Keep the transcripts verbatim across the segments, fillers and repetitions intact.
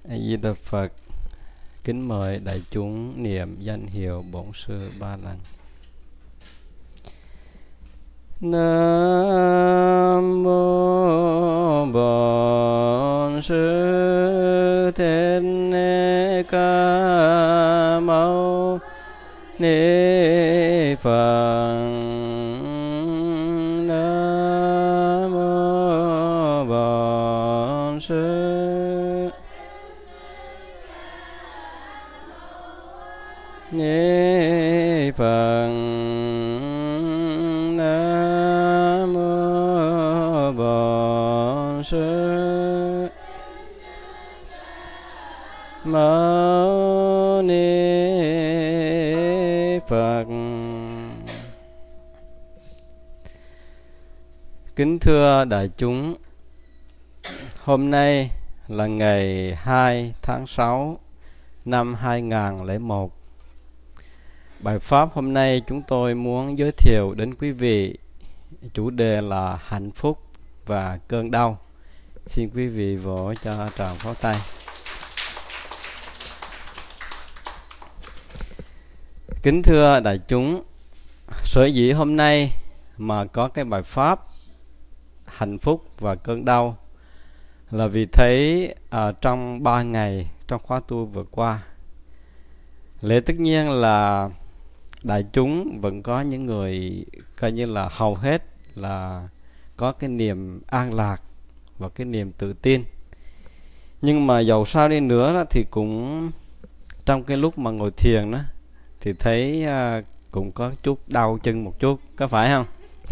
A Di Đà Phật. Kính mời đại chúng niệm danh hiệu Bổn Sư ba lần. Nam mô Bổn Sư Thích Ca Mâu Ni Phật. Nam mô Bổn Sư Ni Phật. Nam mô Bổn Sư Mâu Ni Phật. Kính thưa đại chúng, hôm nay là ngày hai tháng sáu năm hai nghìn không trăm lẻ một. Bài pháp hôm nay chúng tôi muốn giới thiệu đến quý vị chủ đề là hạnh phúc và cơn đau. Xin quý vị vỗ cho tràng pháo tay. Kính thưa đại chúng, sở dĩ hôm nay mà có cái bài pháp hạnh phúc và cơn đau là vì thấy à, trong ba ngày trong khóa tu vừa qua, lẽ tất nhiên là đại chúng vẫn có những người coi như là hầu hết là có cái niềm an lạc và cái niềm tự tin. Nhưng mà dầu sao đi nữa đó, thì cũng trong cái lúc mà ngồi thiền đó thì thấy uh, cũng có chút đau chân một chút, có phải không?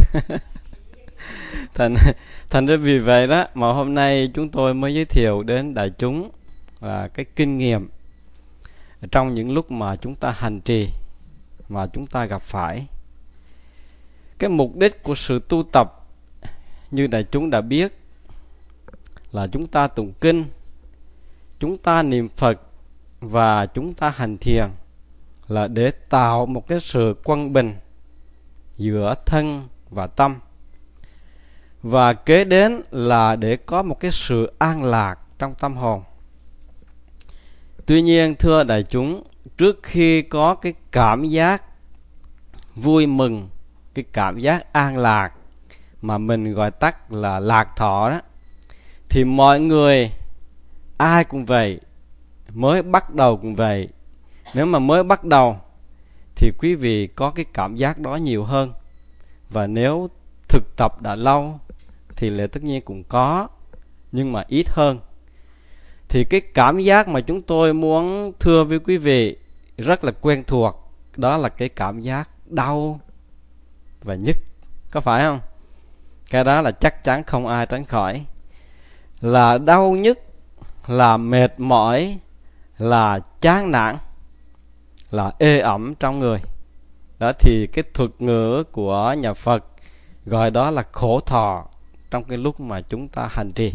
thành thành ra vì vậy đó mà hôm nay chúng tôi mới giới thiệu đến đại chúng là cái kinh nghiệm trong những lúc mà chúng ta hành trì, mà chúng ta gặp phải. Cái mục đích của sự tu tập như đại chúng đã biết là chúng ta tụng kinh, chúng ta niệm Phật và chúng ta hành thiền là để tạo một cái sự quân bình giữa thân và tâm, và kế đến là để có một cái sự an lạc trong tâm hồn. Tuy nhiên thưa đại chúng, trước khi có cái cảm giác vui mừng, cái cảm giác an lạc mà mình gọi tắt là lạc thọ đó, thì mọi người ai cũng vậy, mới bắt đầu cũng vậy. Nếu mà mới bắt đầu thì quý vị có cái cảm giác đó nhiều hơn, và nếu thực tập đã lâu thì lẽ tất nhiên cũng có, nhưng mà ít hơn. Thì cái cảm giác mà chúng tôi muốn thưa với quý vị rất là quen thuộc, đó là cái cảm giác đau và nhức, có phải không? Cái đó là chắc chắn không ai tránh khỏi. Là đau nhức, là mệt mỏi, là chán nản, là ê ẩm trong người. Đó thì cái thuật ngữ của nhà Phật gọi đó là khổ thọ trong cái lúc mà chúng ta hành trì.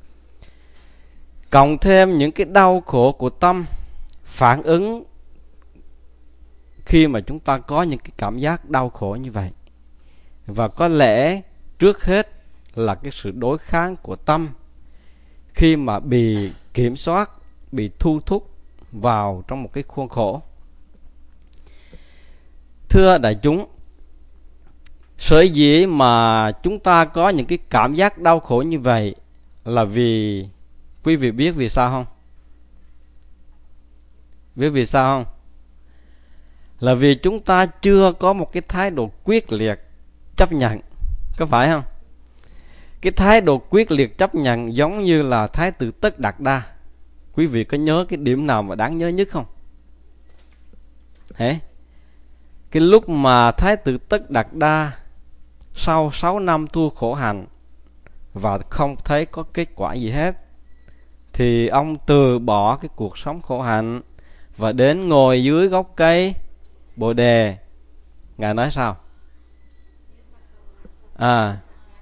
Cộng thêm những cái đau khổ của tâm phản ứng khi mà chúng ta có những cái cảm giác đau khổ như vậy. Và có lẽ trước hết là cái sự đối kháng của tâm khi mà bị kiểm soát, bị thu thúc vào trong một cái khuôn khổ. Thưa đại chúng, sở dĩ mà chúng ta có những cái cảm giác đau khổ như vậy là vì quý vị biết vì sao không? Biết vì sao không? Là vì chúng ta chưa có một cái thái độ quyết liệt chấp nhận, có phải không? Cái thái độ quyết liệt chấp nhận giống như là Thái tử Tất Đạt Đa. Quý vị có nhớ cái điểm nào mà đáng nhớ nhất không? Thế cái lúc mà Thái tử Tất Đạt Đa sau sáu năm tu khổ hạnh và không thấy có kết quả gì hết, thì ông từ bỏ cái cuộc sống khổ hạnh và đến ngồi dưới gốc cây Bồ Đề. Ngài nói sao? À,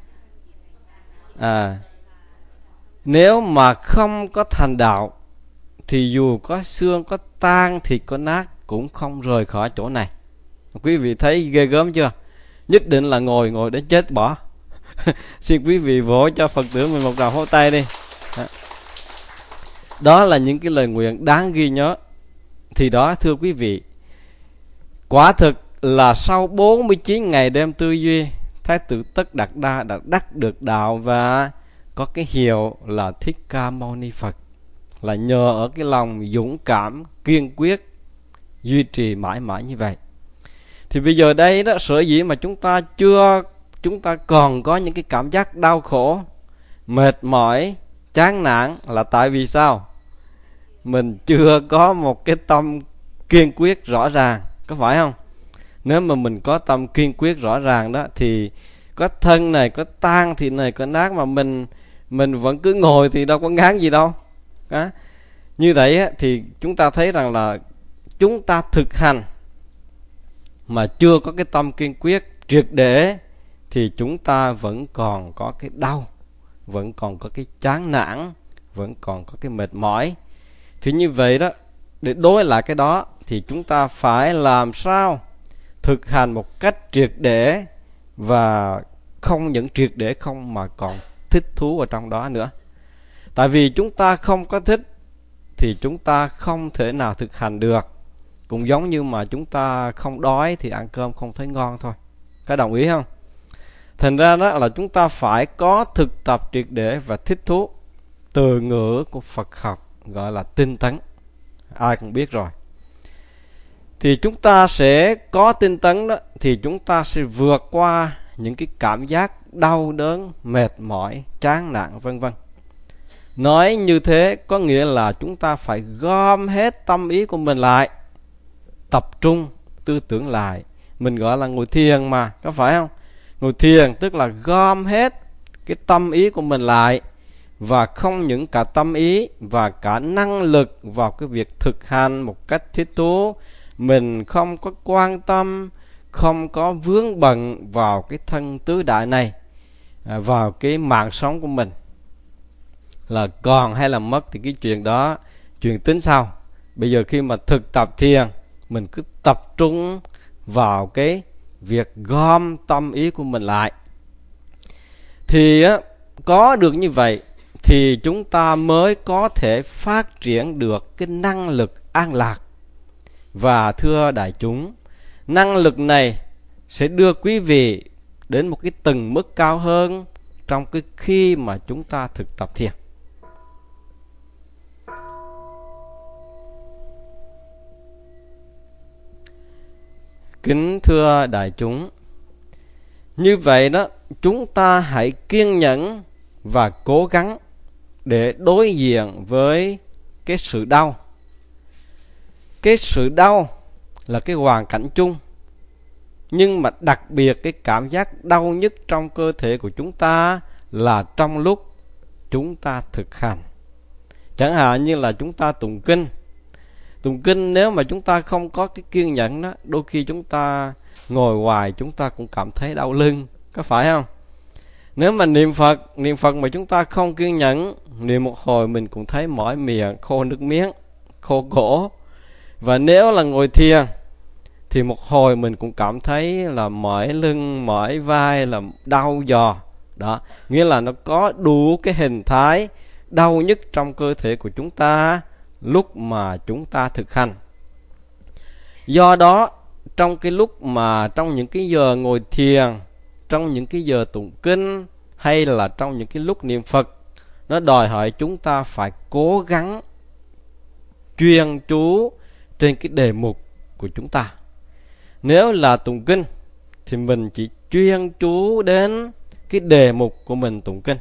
à nếu mà không có thành đạo thì dù có xương có tan, thịt có nát cũng không rời khỏi chỗ này. Quý vị thấy ghê gớm chưa? Nhất định là ngồi ngồi đến chết bỏ. Xin quý vị vỗ cho Phật tử mình một tràng pháo tay đi. Đó là những cái lời nguyện đáng ghi nhớ. Thì đó thưa quý vị, quả thực là sau bốn mươi chín ngày đêm tư duy, Thái tử Tất Đạt Đa đã đắc được đạo và có cái hiệu là Thích Ca Mâu Ni Phật, là nhờ ở cái lòng dũng cảm, kiên quyết, duy trì mãi mãi như vậy. Thì bây giờ đây đó, sở dĩ mà chúng ta chưa, chúng ta còn có những cái cảm giác đau khổ, mệt mỏi, chán nản là tại vì sao? Mình chưa có một cái tâm kiên quyết rõ ràng, có phải không? Nếu mà mình có tâm kiên quyết rõ ràng đó, thì có thân này, có tan thì này, có nát, mà mình mình vẫn cứ ngồi thì đâu có ngán gì đâu. Đó. Như vậy á, thì chúng ta thấy rằng là chúng ta thực hành mà chưa có cái tâm kiên quyết triệt để thì chúng ta vẫn còn có cái đau, vẫn còn có cái chán nản, vẫn còn có cái mệt mỏi. Thì như vậy đó, để đối lại cái đó thì chúng ta phải làm sao thực hành một cách triệt để, và không những triệt để không mà còn thích thú ở trong đó nữa. Tại vì chúng ta không có thích thì chúng ta không thể nào thực hành được. Cũng giống như mà chúng ta không đói thì ăn cơm không thấy ngon thôi. Có đồng ý không? Thành ra đó là chúng ta phải có thực tập triệt để và thích thú. Từ ngữ của Phật học gọi là tinh tấn, ai cũng biết rồi. Thì chúng ta sẽ có tinh tấn đó, thì chúng ta sẽ vượt qua những cái cảm giác đau đớn, mệt mỏi, chán nản vân vân. Nói như thế có nghĩa là chúng ta phải gom hết tâm ý của mình lại, tập trung tư tưởng lại. Mình gọi là ngồi thiền mà, có phải không? Ngồi thiền tức là gom hết cái tâm ý của mình lại, và không những cả tâm ý và cả năng lực vào cái việc thực hành một cách thích thú. Mình không có quan tâm, không có vướng bận vào cái thân tứ đại này, vào cái mạng sống của mình. Là còn hay là mất thì cái chuyện đó, chuyện tính sau. Bây giờ khi mà thực tập thiền, mình cứ tập trung vào cái việc gom tâm ý của mình lại. Thì á, có được như vậy thì chúng ta mới có thể phát triển được cái năng lực an lạc. Và thưa đại chúng, năng lực này sẽ đưa quý vị đến một cái tầng mức cao hơn trong cái khi mà chúng ta thực tập thiền. Kính thưa đại chúng, như vậy đó, chúng ta hãy kiên nhẫn và cố gắng để đối diện với cái sự đau. Cái sự đau là cái hoàn cảnh chung, nhưng mà đặc biệt cái cảm giác đau nhất trong cơ thể của chúng ta là trong lúc chúng ta thực hành. Chẳng hạn như là chúng ta tụng kinh. Tụng kinh nếu mà chúng ta không có cái kiên nhẫn đó, đôi khi chúng ta ngồi hoài chúng ta cũng cảm thấy đau lưng, có phải không? Nếu mà niệm Phật, niệm Phật mà chúng ta không kiên nhẫn, niệm một hồi mình cũng thấy mỏi miệng, khô nước miếng, khô cổ. Và nếu là ngồi thiền thì một hồi mình cũng cảm thấy là mỏi lưng, mỏi vai, là đau giò. Đó, nghĩa là nó có đủ cái hình thái đau nhất trong cơ thể của chúng ta lúc mà chúng ta thực hành. Do đó, trong cái lúc mà trong những cái giờ ngồi thiền, trong những cái giờ tụng kinh, hay là trong những cái lúc niệm Phật, nó đòi hỏi chúng ta phải cố gắng chuyên chú trên cái đề mục của chúng ta. Nếu là tụng kinh thì mình chỉ chuyên chú đến cái đề mục của mình tụng kinh.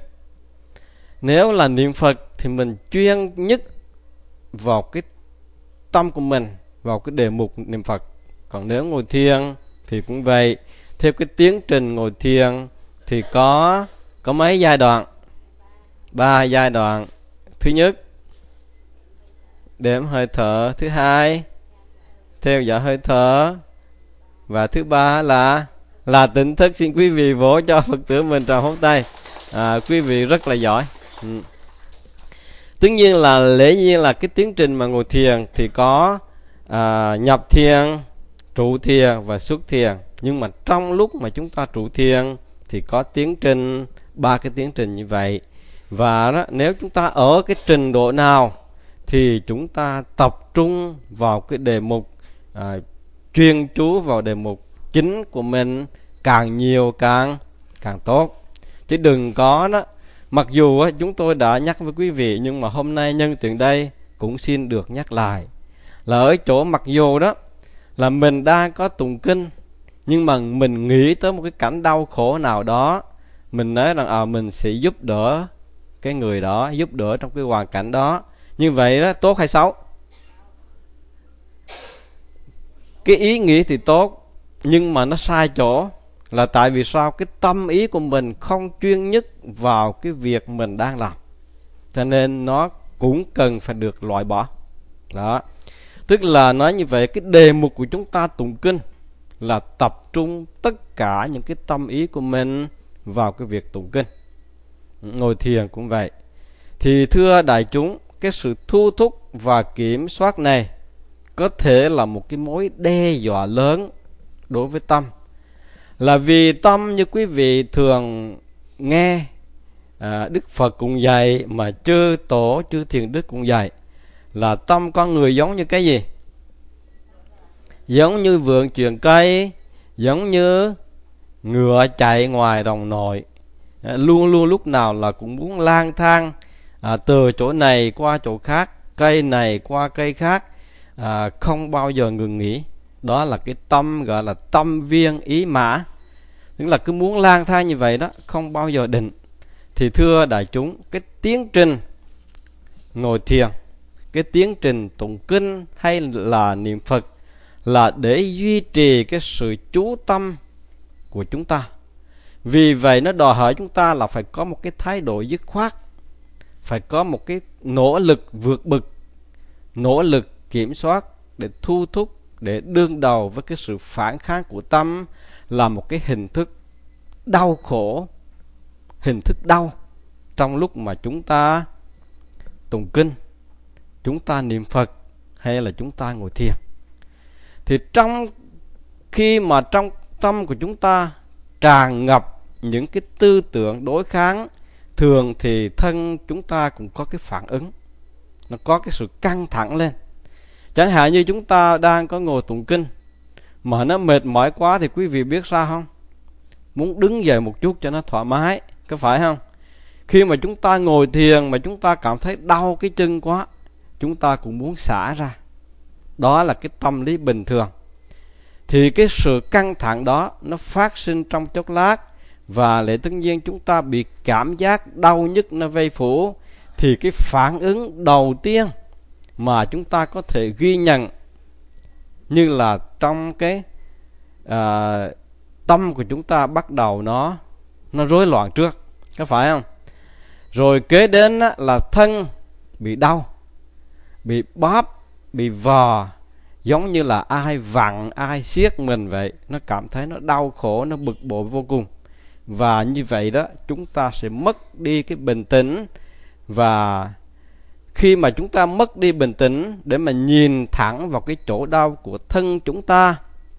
Nếu là niệm Phật thì mình chuyên nhất vào cái tâm của mình, vào cái đề mục niệm Phật. Còn nếu ngồi thiền thì cũng vậy. Theo cái tiến trình ngồi thiền thì có có mấy giai đoạn? Ba giai đoạn. Thứ nhất, đếm hơi thở. Thứ hai, theo dõi hơi thở. Và thứ ba là là tỉnh thức. Xin quý vị vỗ cho Phật tử mình trào hốt tay. À, quý vị rất là giỏi. Ừ. Tất nhiên là lẽ nhiên là cái tiến trình mà ngồi thiền thì có à, nhập thiền, trụ thiền và xuất thiền. Nhưng mà trong lúc mà chúng ta trụ thiền thì có tiến trình, ba cái tiến trình như vậy. Và đó, nếu chúng ta ở cái trình độ nào thì chúng ta tập trung vào cái đề mục, à, chuyên chú vào đề mục chính của mình càng nhiều càng càng tốt. Chứ đừng có đó, mặc dù á, chúng tôi đã nhắc với quý vị, nhưng mà hôm nay nhân tiện đây cũng xin được nhắc lại, là ở chỗ mặc dù đó là mình đang có tụng kinh, nhưng mà mình nghĩ tới một cái cảnh đau khổ nào đó, mình nói rằng à, mình sẽ giúp đỡ cái người đó, giúp đỡ trong cái hoàn cảnh đó. Như vậy đó tốt hay xấu? Cái ý nghĩ thì tốt, nhưng mà nó sai chỗ. Là tại vì sao? Cái tâm ý của mình không chuyên nhất vào cái việc mình đang làm, cho nên nó cũng cần phải được loại bỏ. Đó, tức là nói như vậy, cái đề mục của chúng ta tụng kinh là tập trung tất cả những cái tâm ý của mình vào cái việc tụng kinh. Ngồi thiền cũng vậy. Thì thưa đại chúng, cái sự thu thúc và kiểm soát này có thể là một cái mối đe dọa lớn đối với tâm. Là vì tâm, như quý vị thường nghe à, Đức Phật cũng dạy, mà chư tổ chư thiền đức cũng dạy, là tâm con người giống như cái gì? Giống như vườn truyền cây, giống như ngựa chạy ngoài đồng nội, à, luôn luôn lúc nào là cũng muốn lang thang à, từ chỗ này qua chỗ khác, cây này qua cây khác, à, không bao giờ ngừng nghỉ. Đó là cái tâm gọi là tâm viên ý mã, tức là cứ muốn lang thang như vậy đó, không bao giờ định. Thì thưa đại chúng, cái tiến trình ngồi thiền, cái tiến trình tụng kinh hay là niệm Phật là để duy trì cái sự chú tâm của chúng ta. Vì vậy nó đòi hỏi chúng ta là phải có một cái thái độ dứt khoát, phải có một cái nỗ lực vượt bực, nỗ lực kiểm soát để thu thúc, để đương đầu với cái sự phản kháng của tâm, là một cái hình thức đau khổ, hình thức đau trong lúc mà chúng ta tụng kinh, chúng ta niệm Phật hay là chúng ta ngồi thiền. Thì trong khi mà trong tâm của chúng ta tràn ngập những cái tư tưởng đối kháng, thường thì thân chúng ta cũng có cái phản ứng, nó có cái sự căng thẳng lên. Chẳng hạn như chúng ta đang có ngồi tụng kinh mà nó mệt mỏi quá thì quý vị biết sao không? Muốn đứng dậy một chút cho nó thoải mái, có phải không? Khi mà chúng ta ngồi thiền mà chúng ta cảm thấy đau cái chân quá, chúng ta cũng muốn xả ra. Đó là cái tâm lý bình thường. Thì cái sự căng thẳng đó nó phát sinh trong chốc lát, và lẽ tất nhiên chúng ta bị cảm giác đau nhức nó vây phủ, thì cái phản ứng đầu tiên mà chúng ta có thể ghi nhận như là trong cái à, tâm của chúng ta bắt đầu nó nó rối loạn trước, có phải không? Rồi kế đến á, là thân bị đau, bị bóp, bị vò, giống như là ai vặn, ai siết mình vậy. Nó cảm thấy nó đau khổ, nó bực bội vô cùng. Và như vậy đó, chúng ta sẽ mất đi cái bình tĩnh. Và khi mà chúng ta mất đi bình tĩnh để mà nhìn thẳng vào cái chỗ đau của thân chúng ta,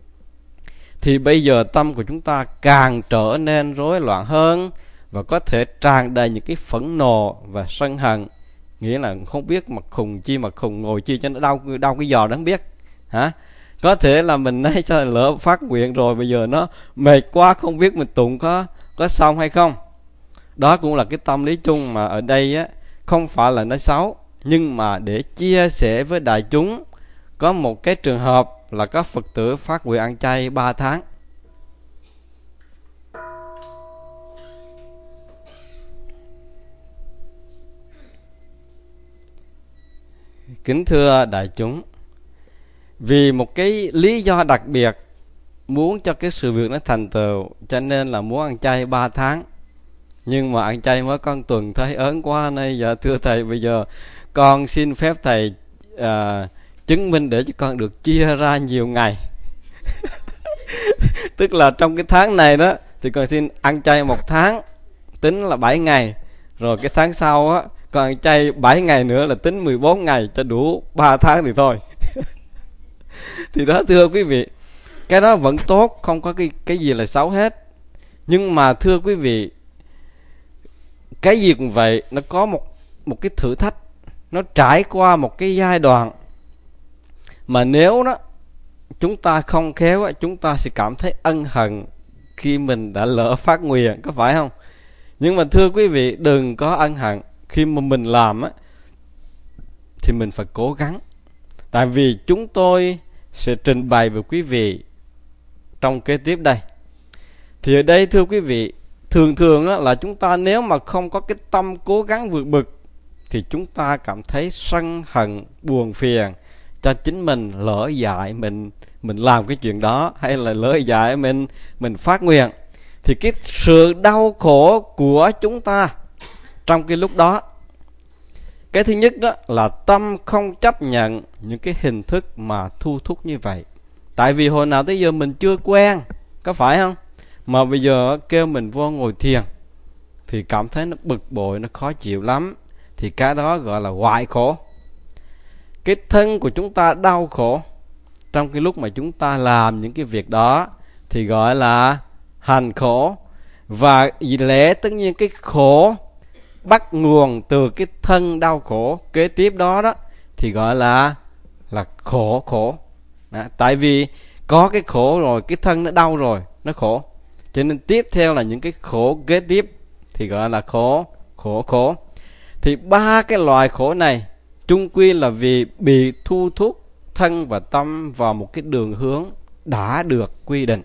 thì bây giờ tâm của chúng ta càng trở nên rối loạn hơn, và có thể tràn đầy những cái phẫn nộ và sân hận. Nghĩa là không biết mà khùng chi mà khùng, ngồi chi cho nó đau, đau cái giò đó không biết hả? Có thể là mình nói cho lỡ phát nguyện rồi, bây giờ nó mệt quá không biết mình tụng có có xong hay không. Đó cũng là cái tâm lý chung mà ở đây á, không phải là nói xấu, nhưng mà để chia sẻ với đại chúng. Có một cái trường hợp là các Phật tử phát nguyện ăn chay ba tháng. Kính thưa đại chúng, vì một cái lý do đặc biệt, muốn cho cái sự việc nó thành tựu, cho nên là muốn ăn chay ba tháng. Nhưng mà ăn chay mới có một tuần thấy ớn quá, nên giờ thưa thầy, bây giờ con xin phép thầy à, chứng minh để cho con được chia ra nhiều ngày. Tức là trong cái tháng này đó thì con xin ăn chay một tháng, tính là bảy ngày. Rồi cái tháng sau á, con ăn chay bảy ngày nữa là tính mười bốn ngày, cho đủ ba tháng thì thôi. Thì đó thưa quý vị, cái đó vẫn tốt, không có cái, cái gì là xấu hết. Nhưng mà thưa quý vị, cái gì cũng vậy, nó có một, một cái thử thách. nó trải qua một cái giai đoạn mà nếu đó chúng ta không khéo, chúng ta sẽ cảm thấy ân hận khi mình đã lỡ phát nguyện, có phải không? Nhưng mà thưa quý vị, đừng có ân hận. Khi mà mình làm á, thì mình phải cố gắng. Tại vì chúng tôi sẽ trình bày với quý vị trong kế tiếp đây. Thì ở đây thưa quý vị, thường thường á, là chúng ta nếu mà không có cái tâm cố gắng vượt bực thì chúng ta cảm thấy sân hận, buồn phiền cho chính mình lỡ dại mình mình làm cái chuyện đó, hay là lỡ dại mình mình phát nguyện. Thì cái sự đau khổ của chúng ta trong cái lúc đó, cái thứ nhất đó là tâm không chấp nhận những cái hình thức mà thu thúc như vậy. Tại vì hồi nào tới giờ mình chưa quen, có phải không? Mà bây giờ kêu mình vô ngồi thiền thì cảm thấy nó bực bội, nó khó chịu lắm. Thì cái đó gọi là hoại khổ. Cái thân của chúng ta đau khổ trong cái lúc mà chúng ta làm những cái việc đó thì gọi là hành khổ. Và vì lẽ tất nhiên cái khổ bắt nguồn từ cái thân đau khổ kế tiếp đó đó thì gọi là là khổ khổ. Đó, tại vì có cái khổ rồi, cái thân nó đau rồi, nó khổ. Cho nên tiếp theo là những cái khổ kế tiếp thì gọi là khổ khổ khổ. Thì ba cái loại khổ này chung quy là vì bị thu thúc thân và tâm vào một cái đường hướng đã được quy định.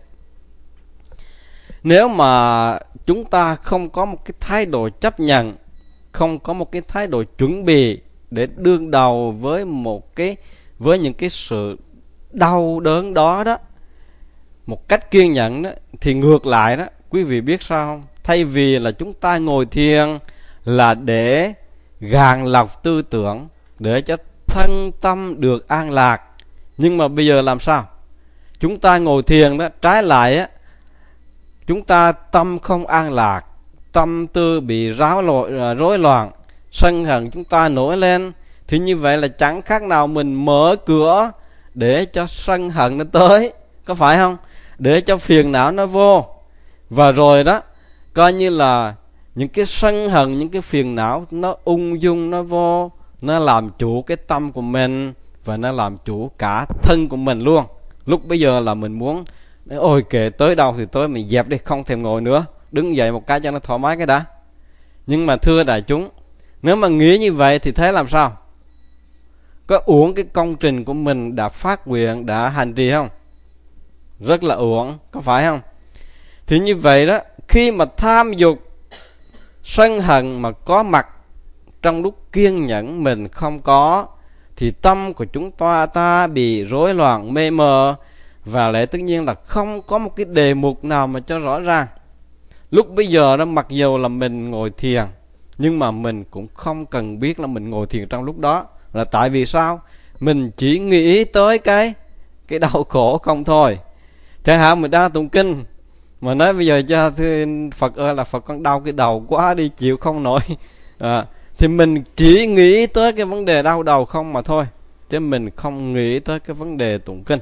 Nếu mà chúng ta không có một cái thái độ chấp nhận, không có một cái thái độ chuẩn bị để đương đầu với một cái với những cái sự đau đớn đó đó một cách kiên nhẫn đó, thì ngược lại đó, quý vị biết sao không? Thay vì là chúng ta ngồi thiền là để gạn lọc tư tưởng, để cho thân tâm được an lạc, nhưng mà bây giờ làm sao? Chúng ta ngồi thiền đó, trái lại á, chúng ta tâm không an lạc, tâm tư bị ráo lội, rối loạn, sân hận chúng ta nổi lên. Thì như vậy là chẳng khác nào mình mở cửa để cho sân hận nó tới, có phải không? Để cho phiền não nó vô. Và rồi đó, coi như là những cái sân hận, những cái phiền não nó ung dung nó vô, nó làm chủ cái tâm của mình và nó làm chủ cả thân của mình luôn. Lúc bây giờ là mình muốn ôi kệ, tới đâu thì tới, mình dẹp đi, không thèm ngồi nữa, đứng dậy một cái cho nó thoải mái cái đã. Nhưng mà thưa đại chúng, nếu mà nghĩ như vậy thì thế làm sao? Có uổng cái công trình của mình đã phát nguyện, đã hành trì không? Rất là uổng, có phải không? Thì như vậy đó, khi mà tham dục, sân hận mà có mặt trong lúc kiên nhẫn mình không có, thì tâm của chúng ta ta bị rối loạn mê mờ, và lẽ tất nhiên là không có một cái đề mục nào mà cho rõ ràng. Lúc bây giờ đó, mặc dù là mình ngồi thiền, nhưng mà mình cũng không cần biết là mình ngồi thiền trong lúc đó. Là tại vì sao? Mình chỉ nghĩ tới cái cái đau khổ không thôi. Chẳng hạn mình đang tụng kinh mà nói bây giờ cho Phật ơi là Phật con đau cái đầu quá đi, chịu không nổi, à, thì mình chỉ nghĩ tới cái vấn đề đau đầu không mà thôi, chứ mình không nghĩ tới cái vấn đề tụng kinh.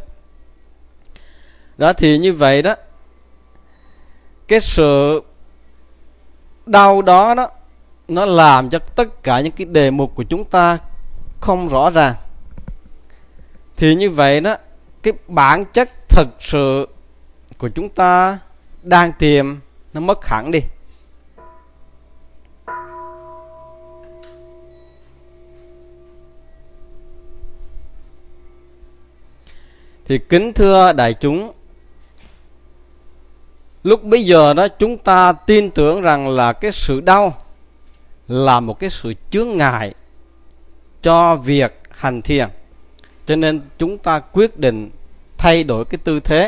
Đó, thì như vậy đó, cái sự đau đó đó nó làm cho tất cả những cái đề mục của chúng ta không rõ ràng. Thì như vậy đó, cái bản chất thực sự của chúng ta đang tìm nó mất hẳn đi. Thì kính thưa đại chúng, lúc bây giờ đó chúng ta tin tưởng rằng là cái sự đau là một cái sự chướng ngại cho việc hành thiền, cho nên chúng ta quyết định thay đổi cái tư thế.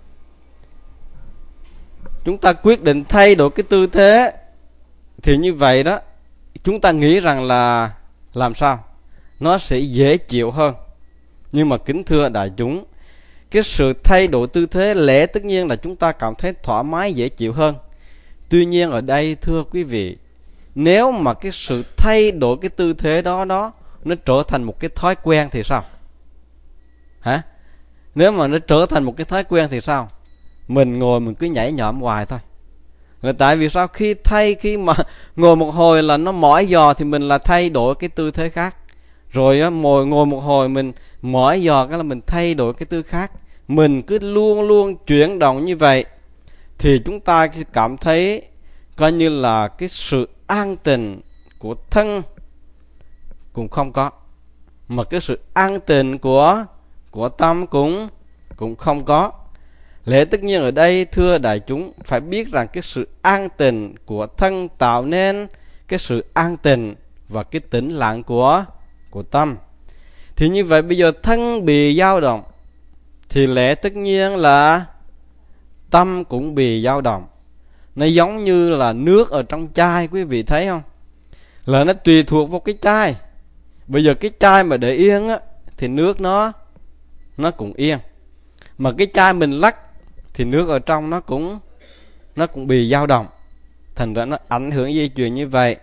Chúng ta quyết định thay đổi cái tư thế thì như vậy đó, chúng ta nghĩ rằng là làm sao nó sẽ dễ chịu hơn. Nhưng mà kính thưa đại chúng, cái sự thay đổi tư thế lẽ tất nhiên là chúng ta cảm thấy thoải mái dễ chịu hơn. Tuy nhiên ở đây thưa quý vị, nếu mà cái sự thay đổi cái tư thế đó đó nó trở thành một cái thói quen thì sao? Hả? Nếu mà nó trở thành một cái thói quen thì sao? Mình ngồi mình cứ nhảy nhõm hoài thôi. Rồi tại vì sao? Khi thay khi mà ngồi một hồi là nó mỏi giò thì mình là thay đổi cái tư thế khác. rồi á, ngồi ngồi một hồi mình mỏi giò cái là mình thay đổi cái tư khác. Mình cứ luôn luôn chuyển động như vậy thì chúng ta sẽ cảm thấy coi như là cái sự an tịnh của thân cũng không có, mà cái sự an tịnh của của tâm cũng cũng không có. Lẽ tất nhiên ở đây thưa đại chúng phải biết rằng cái sự an tịnh của thân tạo nên cái sự an tịnh và cái tĩnh lặng của của tâm. Thì như vậy bây giờ thân bị dao động thì lẽ tất nhiên là tâm cũng bị dao động. Nó giống như là nước ở trong chai, quý vị thấy không? Là nó tùy thuộc vào cái chai. Bây giờ cái chai mà để yên á thì nước nó nó cũng yên. Mà cái chai mình lắc thì nước ở trong nó cũng nó cũng bị dao động. Thành ra nó ảnh hưởng dây chuyền như vậy.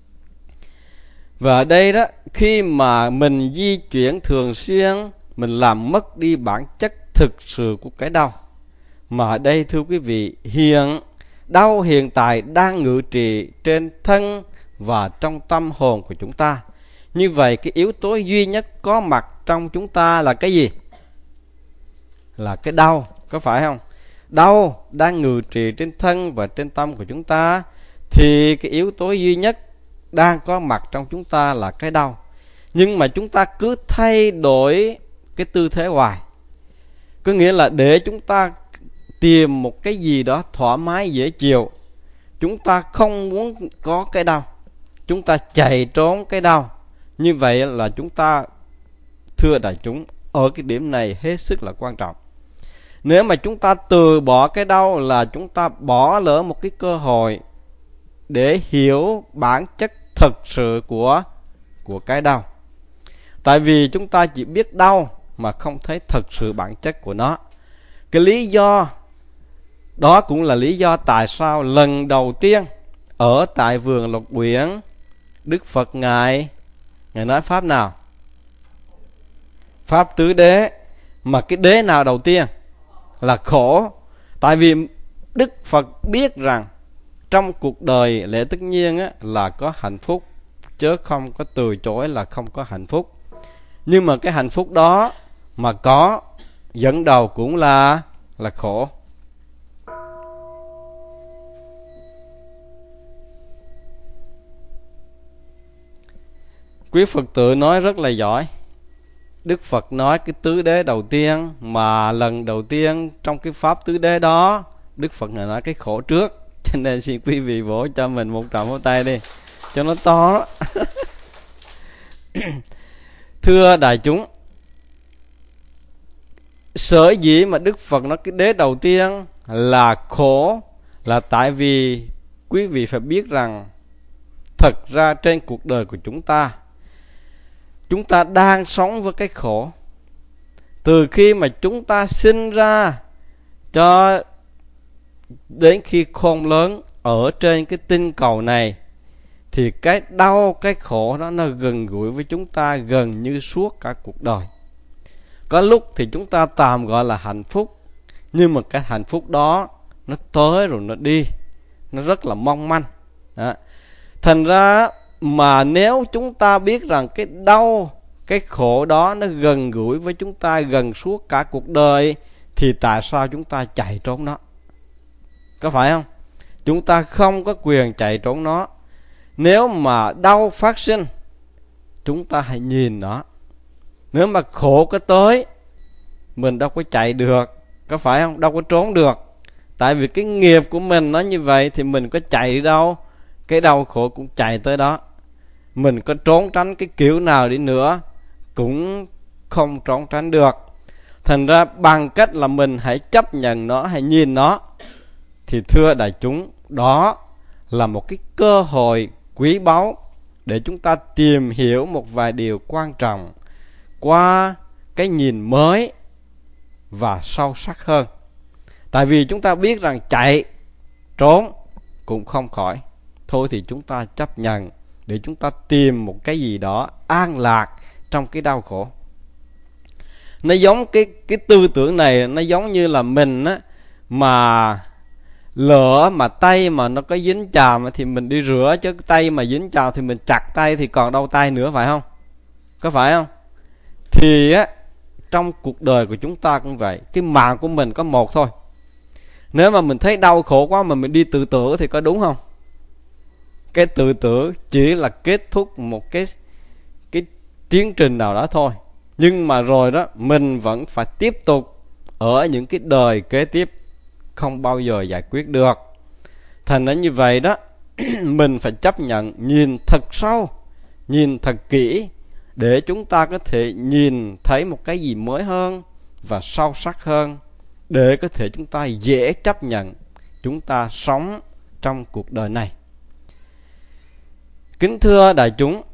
Và ở đây đó, khi mà mình di chuyển thường xuyên, mình làm mất đi bản chất thực sự của cái đau. Mà ở đây thưa quý vị, hiện đau hiện tại đang ngự trị trên thân và trong tâm hồn của chúng ta. Như vậy cái yếu tố duy nhất có mặt trong chúng ta là cái gì? Là cái đau, có phải không? Đau đang ngự trị trên thân và trên tâm của chúng ta, thì cái yếu tố duy nhất đang có mặt trong chúng ta là cái đau. Nhưng mà chúng ta cứ thay đổi cái tư thế hoài. Có nghĩa là để chúng ta tìm một cái gì đó thoải mái dễ chịu, chúng ta không muốn có cái đau, chúng ta chạy trốn cái đau. Như vậy là chúng ta, thưa đại chúng, ở cái điểm này hết sức là quan trọng. Nếu mà chúng ta từ bỏ cái đau là chúng ta bỏ lỡ một cái cơ hội để hiểu bản chất thực sự của của cái đau. Tại vì chúng ta chỉ biết đau mà không thấy thực sự bản chất của nó. Cái lý do đó cũng là lý do tại sao lần đầu tiên ở tại vườn Lộc Uyển, Đức Phật Ngài Ngài nói pháp nào? Pháp tứ đế. Mà cái đế nào đầu tiên? Là khổ. Tại vì Đức Phật biết rằng trong cuộc đời lẽ tất nhiên á, là có hạnh phúc, chớ không có từ chối là không có hạnh phúc. Nhưng mà cái hạnh phúc đó mà có, dẫn đầu cũng là là khổ. Quý Phật tử nói rất là giỏi. Đức Phật nói cái tứ đế đầu tiên, mà lần đầu tiên trong cái pháp tứ đế đó, Đức Phật này nói cái khổ trước. Cho nên xin quý vị vỗ cho mình một tràng vỗ tay đi, cho nó to. Thưa đại chúng, sở dĩ mà Đức Phật nói cái đế đầu tiên là khổ là tại vì quý vị phải biết rằng thật ra trên cuộc đời của chúng ta, chúng ta đang sống với cái khổ. Từ khi mà chúng ta sinh ra cho đến khi khôn lớn ở trên cái tinh cầu này, thì cái đau, cái khổ đó nó gần gũi với chúng ta gần như suốt cả cuộc đời. Có lúc thì chúng ta tạm gọi là hạnh phúc, nhưng mà cái hạnh phúc đó nó tới rồi nó đi, nó rất là mong manh đó. Thành ra mà nếu chúng ta biết rằng cái đau, cái khổ đó nó gần gũi với chúng ta gần suốt cả cuộc đời, thì tại sao chúng ta chạy trốn nó? Có phải không? Chúng ta không có quyền chạy trốn nó. Nếu mà đau phát sinh, chúng ta hãy nhìn nó. Nếu mà khổ có tới, mình đâu có chạy được, có phải không? Đâu có trốn được. Tại vì cái nghiệp của mình nó như vậy thì mình có chạy đi đâu, cái đau khổ cũng chạy tới đó. Mình có trốn tránh cái kiểu nào đi nữa cũng không trốn tránh được. Thành ra bằng cách là mình hãy chấp nhận nó, hãy nhìn nó, thì thưa đại chúng, đó là một cái cơ hội quý báu để chúng ta tìm hiểu một vài điều quan trọng qua cái nhìn mới và sâu sắc hơn. Tại vì chúng ta biết rằng chạy, trốn cũng không khỏi. Thôi thì chúng ta chấp nhận để chúng ta tìm một cái gì đó an lạc trong cái đau khổ. Nó giống cái, cái tư tưởng này, nó giống như là mình á, mà lỡ mà tay mà nó có dính chàm thì mình đi rửa, chứ tay mà dính chàm thì mình chặt tay thì còn đâu tay nữa, phải không? có phải không? Thì á, trong cuộc đời của chúng ta cũng vậy, cái mạng của mình có một thôi. Nếu mà mình thấy đau khổ quá mà mình đi tự tử thì có đúng không? Cái tự tử chỉ là kết thúc một cái cái tiến trình nào đó thôi. Nhưng mà rồi đó, mình vẫn phải tiếp tục ở những cái đời kế tiếp, không bao giờ giải quyết được. Thành ra như vậy đó, mình phải chấp nhận nhìn thật sâu, nhìn thật kỹ, để chúng ta có thể nhìn thấy một cái gì mới hơn và sâu sắc hơn, để có thể chúng ta dễ chấp nhận chúng ta sống trong cuộc đời này. Kính thưa đại chúng,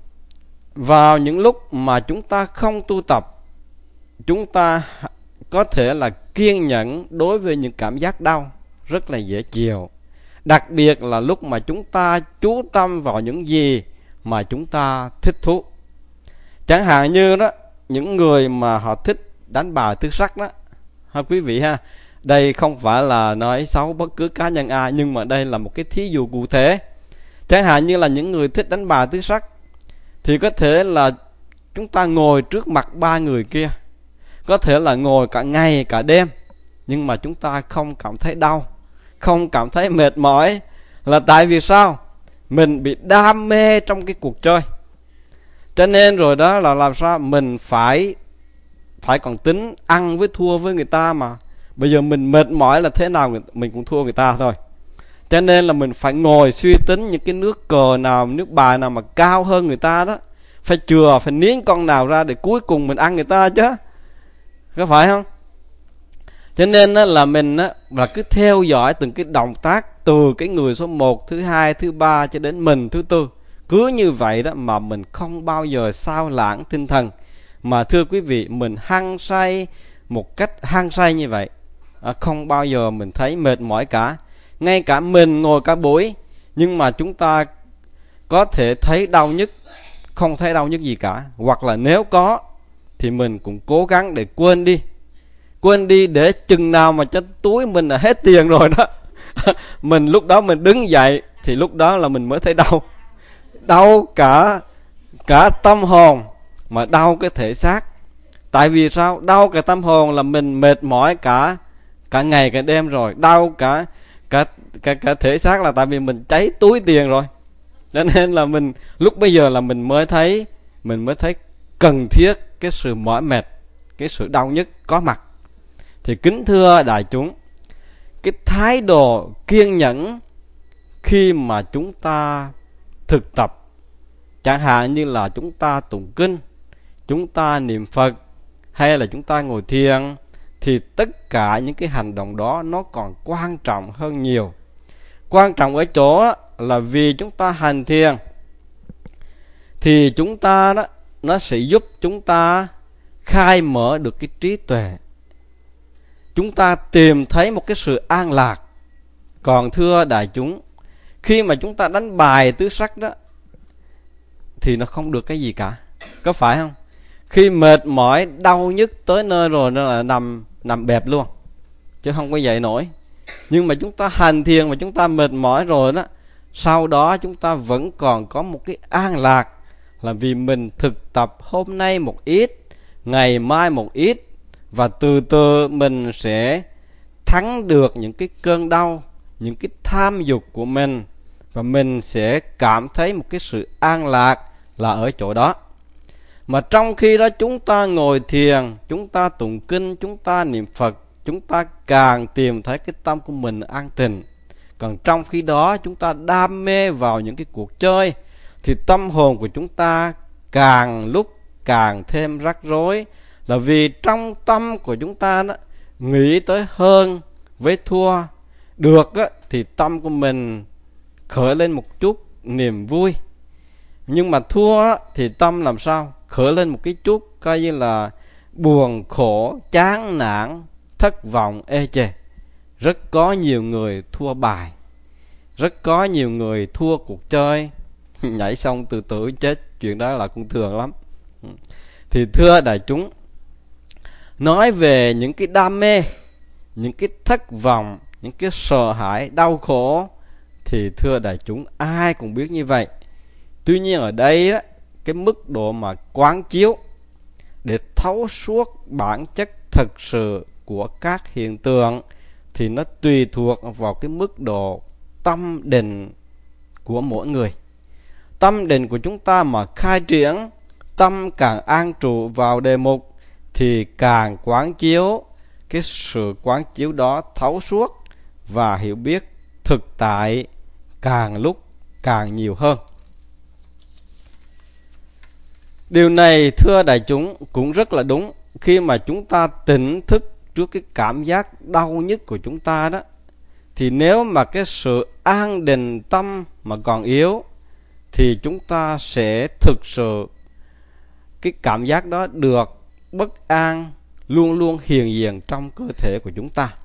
vào những lúc mà chúng ta không tu tập, chúng ta có thể là kiên nhẫn đối với những cảm giác đau rất là dễ chịu. Đặc biệt là lúc mà chúng ta chú tâm vào những gì mà chúng ta thích thú. Chẳng hạn như đó, những người mà họ thích đánh bài tứ sắc đó, ha quý vị ha, đây không phải là nói xấu bất cứ cá nhân ai, nhưng mà đây là một cái thí dụ cụ thể. Chẳng hạn như là những người thích đánh bài tứ sắc, thì có thể là chúng ta ngồi trước mặt ba người kia, có thể là ngồi cả ngày cả đêm, nhưng mà chúng ta không cảm thấy đau, không cảm thấy mệt mỏi. Là tại vì sao? Mình bị đam mê trong cái cuộc chơi. Cho nên rồi đó là làm sao mình phải phải còn tính ăn với thua với người ta mà. Bây giờ mình mệt mỏi là thế nào mình cũng thua người ta thôi. Cho nên là mình phải ngồi suy tính những cái nước cờ nào, nước bài nào mà cao hơn người ta đó, phải chừa, phải niến con nào ra để cuối cùng mình ăn người ta chứ, có phải không? Cho nên á, là mình á, là cứ theo dõi từng cái động tác từ cái người số một, thứ hai, thứ ba cho đến mình thứ tư. Cứ như vậy đó mà mình không bao giờ sao lãng tinh thần. Mà thưa quý vị, mình hăng say một cách hăng say như vậy, à, không bao giờ mình thấy mệt mỏi cả. Ngay cả mình ngồi cả buổi, nhưng mà chúng ta có thể thấy đau nhức, không thấy đau nhức gì cả. Hoặc là nếu có thì mình cũng cố gắng để quên đi. Quên đi để chừng nào mà cho túi mình là hết tiền rồi đó mình lúc đó mình đứng dậy thì lúc đó là mình mới thấy đau. Đau cả cả tâm hồn, mà đau cái thể xác. Tại vì sao? Đau cả tâm hồn là mình mệt mỏi cả cả ngày cả đêm rồi. Đau cả cả cả, cả thể xác là tại vì mình cháy túi tiền rồi. Cho nên là mình lúc bây giờ là mình mới thấy mình mới thấy cần thiết cái sự mỏi mệt, cái sự đau nhức có mặt. Thì kính thưa đại chúng, cái thái độ kiên nhẫn khi mà chúng ta thực tập, chẳng hạn như là chúng ta tụng kinh, chúng ta niệm Phật, hay là chúng ta ngồi thiền, thì tất cả những cái hành động đó nó còn quan trọng hơn nhiều. Quan trọng ở chỗ là vì chúng ta hành thiền thì chúng ta đó, nó sẽ giúp chúng ta khai mở được cái trí tuệ, chúng ta tìm thấy một cái sự an lạc. Còn thưa đại chúng, khi mà chúng ta đánh bài tứ sắc đó thì nó không được cái gì cả, có phải không? Khi mệt mỏi đau nhức tới nơi rồi nó là nằm nằm bẹp luôn, chứ không có dậy nổi. Nhưng mà chúng ta hành thiền mà chúng ta mệt mỏi rồi đó, sau đó chúng ta vẫn còn có một cái an lạc, là vì mình thực tập hôm nay một ít, ngày mai một ít, và từ từ mình sẽ thắng được những cái cơn đau, những cái tham dục của mình, và mình sẽ cảm thấy một cái sự an lạc là ở chỗ đó. Mà trong khi đó chúng ta ngồi thiền, chúng ta tụng kinh, chúng ta niệm Phật, chúng ta càng tìm thấy cái tâm của mình an tịnh. Còn trong khi đó chúng ta đam mê vào những cái cuộc chơi, thì tâm hồn của chúng ta càng lúc càng thêm rắc rối, là vì trong tâm của chúng ta đó, nghĩ tới hơn với thua. Được á, thì tâm của mình khởi lên một chút niềm vui, nhưng mà thua á, thì tâm làm sao? Khởi lên một cái chút coi như là buồn khổ, chán nản, thất vọng, ê chề. Rất có nhiều người thua bài, rất có nhiều người thua cuộc chơi, nhảy xong tự tử chết, chuyện đó là cũng thường lắm. Thì thưa đại chúng, nói về những cái đam mê, những cái thất vọng, những cái sợ hãi, đau khổ, thì thưa đại chúng ai cũng biết như vậy. Tuy nhiên ở đây á, cái mức độ mà quán chiếu để thấu suốt bản chất thực sự của các hiện tượng thì nó tùy thuộc vào cái mức độ tâm định của mỗi người. Tâm định của chúng ta mà khai triển, tâm càng an trụ vào đề mục thì càng quán chiếu, cái sự quán chiếu đó thấu suốt và hiểu biết thực tại càng lúc càng nhiều hơn. Điều này thưa đại chúng cũng rất là đúng. Khi mà chúng ta tỉnh thức trước cái cảm giác đau nhức của chúng ta đó, thì nếu mà cái sự an định tâm mà còn yếu thì chúng ta sẽ thực sự cái cảm giác đó được bất an luôn luôn hiện diện trong cơ thể của chúng ta.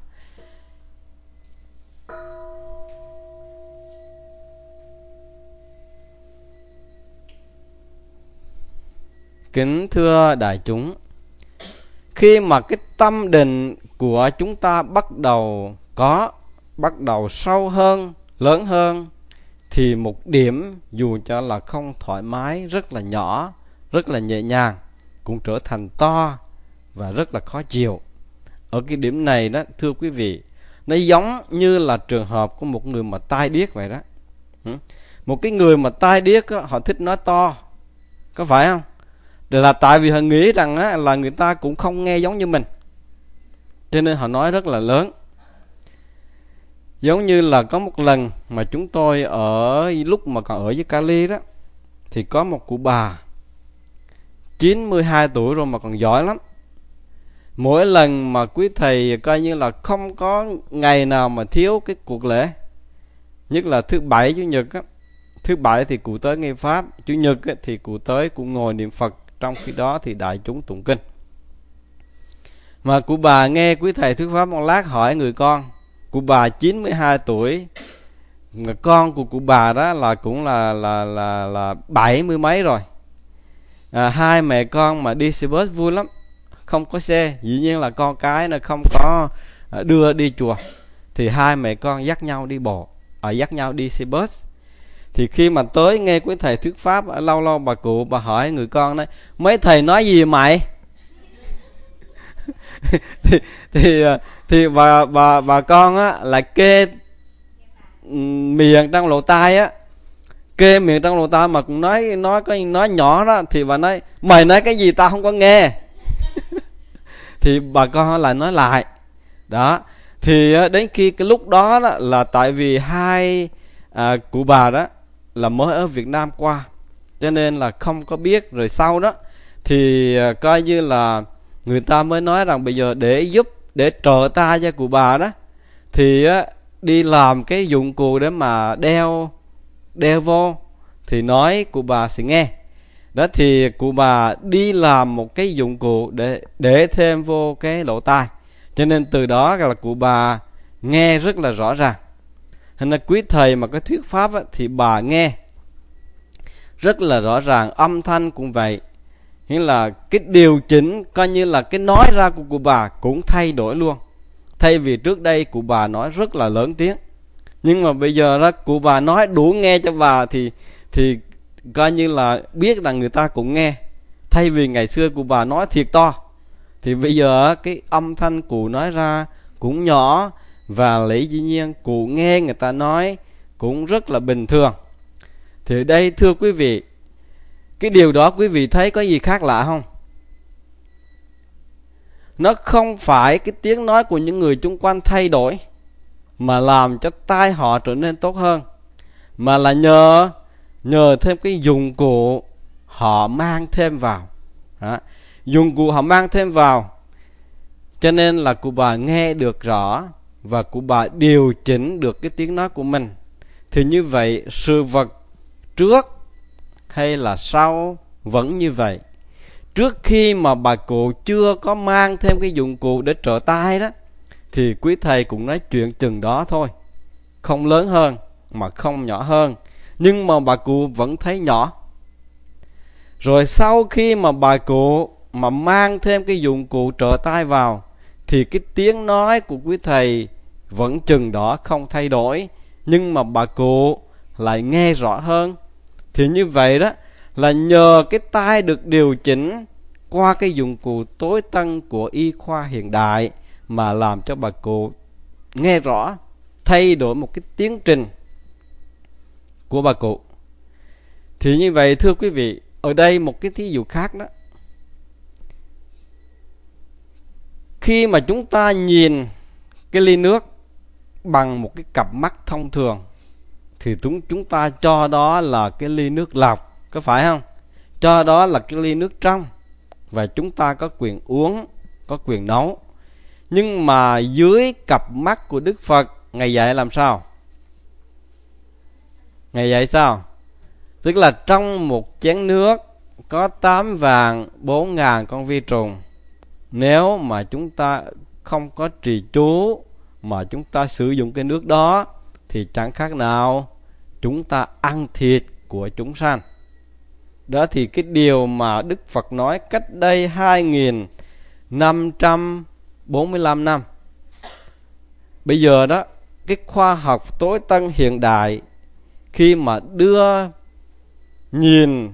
Kính thưa đại chúng, khi mà cái tâm định của chúng ta bắt đầu có, bắt đầu sâu hơn, lớn hơn, thì một điểm dù cho là không thoải mái, rất là nhỏ, rất là nhẹ nhàng, cũng trở thành to và rất là khó chịu. Ở cái điểm này đó, thưa quý vị, nó giống như là trường hợp của một người mà tai điếc vậy đó. Một cái người mà tai điếc đó, họ thích nói to, có phải không? Là tại vì họ nghĩ rằng á, là người ta cũng không nghe giống như mình, cho nên họ nói rất là lớn. Giống như là có một lần mà chúng tôi ở lúc mà còn ở với Cali đó, thì có một cụ bà chín mươi hai tuổi rồi mà còn giỏi lắm. Mỗi lần mà quý thầy coi như là không có ngày nào mà thiếu cái cuộc lễ, nhất là thứ bảy chủ nhật á. Thứ bảy thì cụ tới nghe pháp, chủ nhật á, thì cụ tới cụ ngồi niệm Phật, trong khi đó thì đại chúng tụng kinh. Mà cụ bà nghe quý thầy thuyết pháp một lát, hỏi người con. Cụ bà chín mươi hai tuổi, con của cụ bà đó là cũng là là là là bảy mươi mấy rồi. À, hai mẹ con mà đi xe bus vui lắm, không có xe, dĩ nhiên là con cái nó không có đưa đi chùa, thì hai mẹ con dắt nhau đi bộ, à, dắt nhau đi xe bus. Thì khi mà tới nghe quý thầy thuyết pháp, lâu lâu bà cụ bà hỏi người con đấy, mấy thầy nói gì mày? thì thì thì bà bà bà con á là kê miệng trong lỗ tai á, kê miệng trong lỗ tai mà cũng nói nói cái nói nhỏ đó, thì bà nói mày nói cái gì tao không có nghe. Thì bà con lại nói lại đó. Thì đến khi cái lúc đó, đó là tại vì hai à, cụ bà đó là mới ở Việt Nam qua, cho nên là không có biết. Rồi sau đó thì à, coi như là người ta mới nói rằng bây giờ để giúp, để trợ tay cho cụ bà đó, thì á, đi làm cái dụng cụ để mà đeo đeo vô, thì nói cụ bà sẽ nghe. Đó thì cụ bà đi làm một cái dụng cụ để để thêm vô cái lỗ tai, cho nên từ đó là cụ bà nghe rất là rõ ràng. Hình là quý thầy mà cái thuyết pháp á, thì bà nghe rất là rõ ràng, âm thanh cũng vậy. Nghĩa là cái điều chỉnh coi như là cái nói ra của cụ bà cũng thay đổi luôn. Thay vì trước đây cụ bà nói rất là lớn tiếng, nhưng mà bây giờ đó cụ bà nói đủ nghe cho bà thì thì coi như là biết rằng người ta cũng nghe. Thay vì ngày xưa cụ bà nói thiệt to, thì bây giờ cái âm thanh cụ nói ra cũng nhỏ, và lẽ dĩ nhiên cụ nghe người ta nói cũng rất là bình thường. Thì đây thưa quý vị, cái điều đó quý vị thấy có gì khác lạ không? Nó không phải cái tiếng nói của những người chung quanh thay đổi mà làm cho tai họ trở nên tốt hơn, mà là nhờ nhờ thêm cái dụng cụ họ mang thêm vào. Đó. Dụng cụ họ mang thêm vào, cho nên là cụ bà nghe được rõ và cụ bà điều chỉnh được cái tiếng nói của mình. Thì như vậy sự vật trước hay là sau vẫn như vậy. Trước khi mà bà cụ chưa có mang thêm cái dụng cụ để trợ tai đó, thì quý thầy cũng nói chuyện chừng đó thôi, không lớn hơn mà không nhỏ hơn, nhưng mà bà cụ vẫn thấy nhỏ. Rồi sau khi mà bà cụ mà mang thêm cái dụng cụ trợ tai vào, thì cái tiếng nói của quý thầy vẫn chừng đó, không thay đổi, nhưng mà bà cụ lại nghe rõ hơn. Thì như vậy đó là nhờ cái tai được điều chỉnh qua cái dụng cụ tối tân của y khoa hiện đại mà làm cho bà cụ nghe rõ, thay đổi một cái tiến trình của bà cụ. Thì như vậy thưa quý vị, ở đây một cái thí dụ khác đó. Khi mà chúng ta nhìn cái ly nước bằng một cái cặp mắt thông thường thì chúng chúng ta cho đó là cái ly nước lọc, có phải không? Cho đó là cái ly nước trong và chúng ta có quyền uống, có quyền nấu. Nhưng mà dưới cặp mắt của Đức Phật, Ngài dạy làm sao? Ngài dạy sao? Tức là trong một chén nước có tám vạn bốn ngàn con vi trùng. Nếu mà chúng ta không có trì chú mà chúng ta sử dụng cái nước đó thì chẳng khác nào chúng ta ăn thịt của chúng sanh. Đó thì cái điều mà Đức Phật nói cách đây hai nghìn năm trăm bốn mươi lăm năm. Bây giờ đó, cái khoa học tối tân hiện đại khi mà đưa nhìn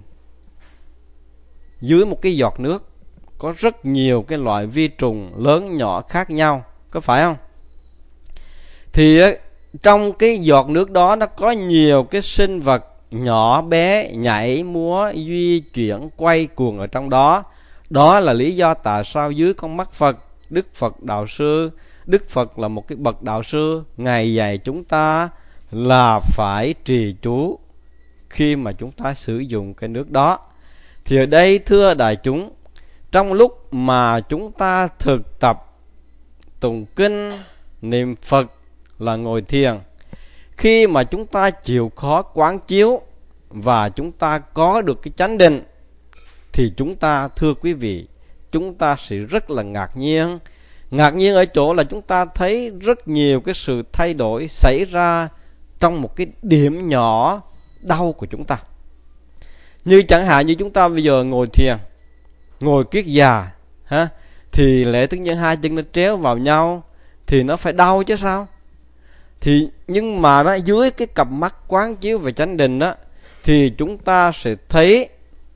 dưới một cái giọt nước có rất nhiều cái loại vi trùng lớn nhỏ khác nhau, có phải không? Thì trong cái giọt nước đó nó có nhiều cái sinh vật nhỏ bé nhảy múa di chuyển quay cuồng ở trong đó. Đó là lý do tại sao dưới con mắt Phật, Đức Phật Đạo Sư, Đức Phật là một cái bậc đạo sư, Ngài dạy chúng ta là phải trì chú khi mà chúng ta sử dụng cái nước đó. Thì ở đây thưa đại chúng, trong lúc mà chúng ta thực tập tụng kinh, niệm Phật là ngồi thiền, khi mà chúng ta chịu khó quán chiếu và chúng ta có được cái chánh định, thì chúng ta, thưa quý vị, chúng ta sẽ rất là ngạc nhiên. Ngạc nhiên ở chỗ là chúng ta thấy rất nhiều cái sự thay đổi xảy ra trong một cái điểm nhỏ đau của chúng ta. Như chẳng hạn như chúng ta bây giờ ngồi thiền, ngồi kiết già, ha, thì lẽ tất nhiên hai chân nó tréo vào nhau thì nó phải đau chứ sao? Thì nhưng mà nó dưới cái cặp mắt quán chiếu về chánh định đó, thì chúng ta sẽ thấy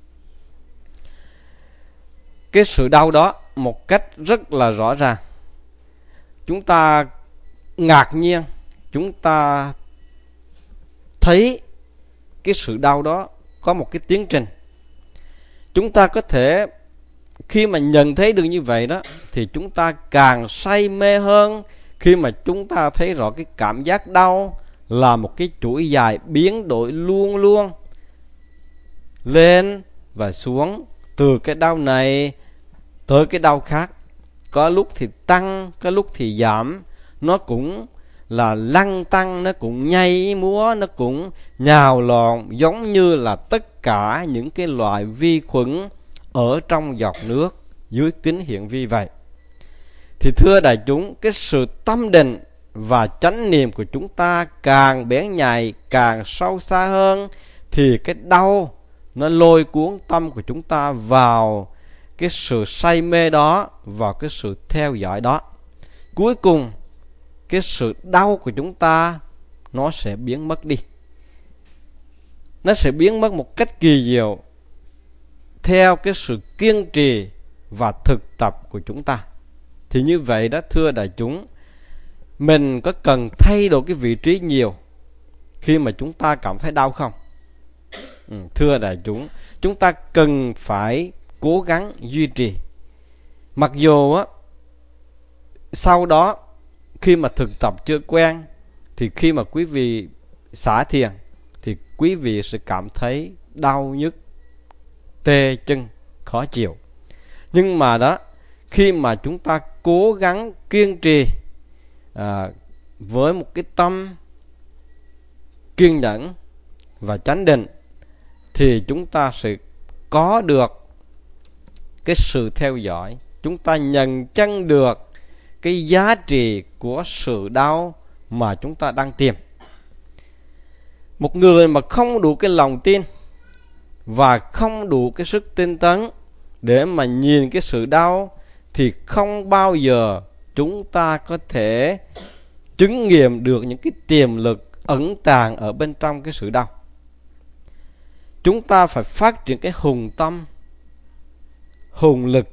cái sự đau đó một cách rất là rõ ràng. Chúng ta ngạc nhiên, chúng ta thấy cái sự đau đó có một cái tiến trình. Chúng ta có thể khi mà nhận thấy được như vậy đó, thì chúng ta càng say mê hơn khi mà chúng ta thấy rõ cái cảm giác đau là một cái chuỗi dài biến đổi luôn luôn lên và xuống, từ cái đau này tới cái đau khác. Có lúc thì tăng, có lúc thì giảm. Nó cũng là lăn tăng, nó cũng nhây múa, nó cũng nhào lòn, giống như là tất cả những cái loại vi khuẩn ở trong giọt nước dưới kính hiển vi vậy. Thì thưa đại chúng, cái sự tâm định và chánh niệm của chúng ta càng bén nhạy, càng sâu xa hơn, thì cái đau nó lôi cuốn tâm của chúng ta vào cái sự say mê đó, vào cái sự theo dõi đó. Cuối cùng cái sự đau của chúng ta nó sẽ biến mất đi. Nó sẽ biến mất một cách kỳ diệu theo cái sự kiên trì và thực tập của chúng ta. Thì như vậy đó thưa đại chúng, mình có cần thay đổi cái vị trí nhiều khi mà chúng ta cảm thấy đau không? Ừ, thưa đại chúng, chúng ta cần phải cố gắng duy trì. Mặc dù á, sau đó khi mà thực tập chưa quen, thì khi mà quý vị xả thiền thì quý vị sẽ cảm thấy đau nhức, tê chân, khó chịu. Nhưng mà đó, khi mà chúng ta cố gắng kiên trì à, với một cái tâm kiên nhẫn và chánh định, thì chúng ta sẽ có được cái sự theo dõi. Chúng ta nhận chân được cái giá trị của sự đau mà chúng ta đang tìm. Một người mà không đủ cái lòng tin và không đủ cái sức tinh tấn để mà nhìn cái sự đau, thì không bao giờ chúng ta có thể chứng nghiệm được những cái tiềm lực ẩn tàng ở bên trong cái sự đau. chúng ta phải phát triển cái hùng tâm, hùng lực,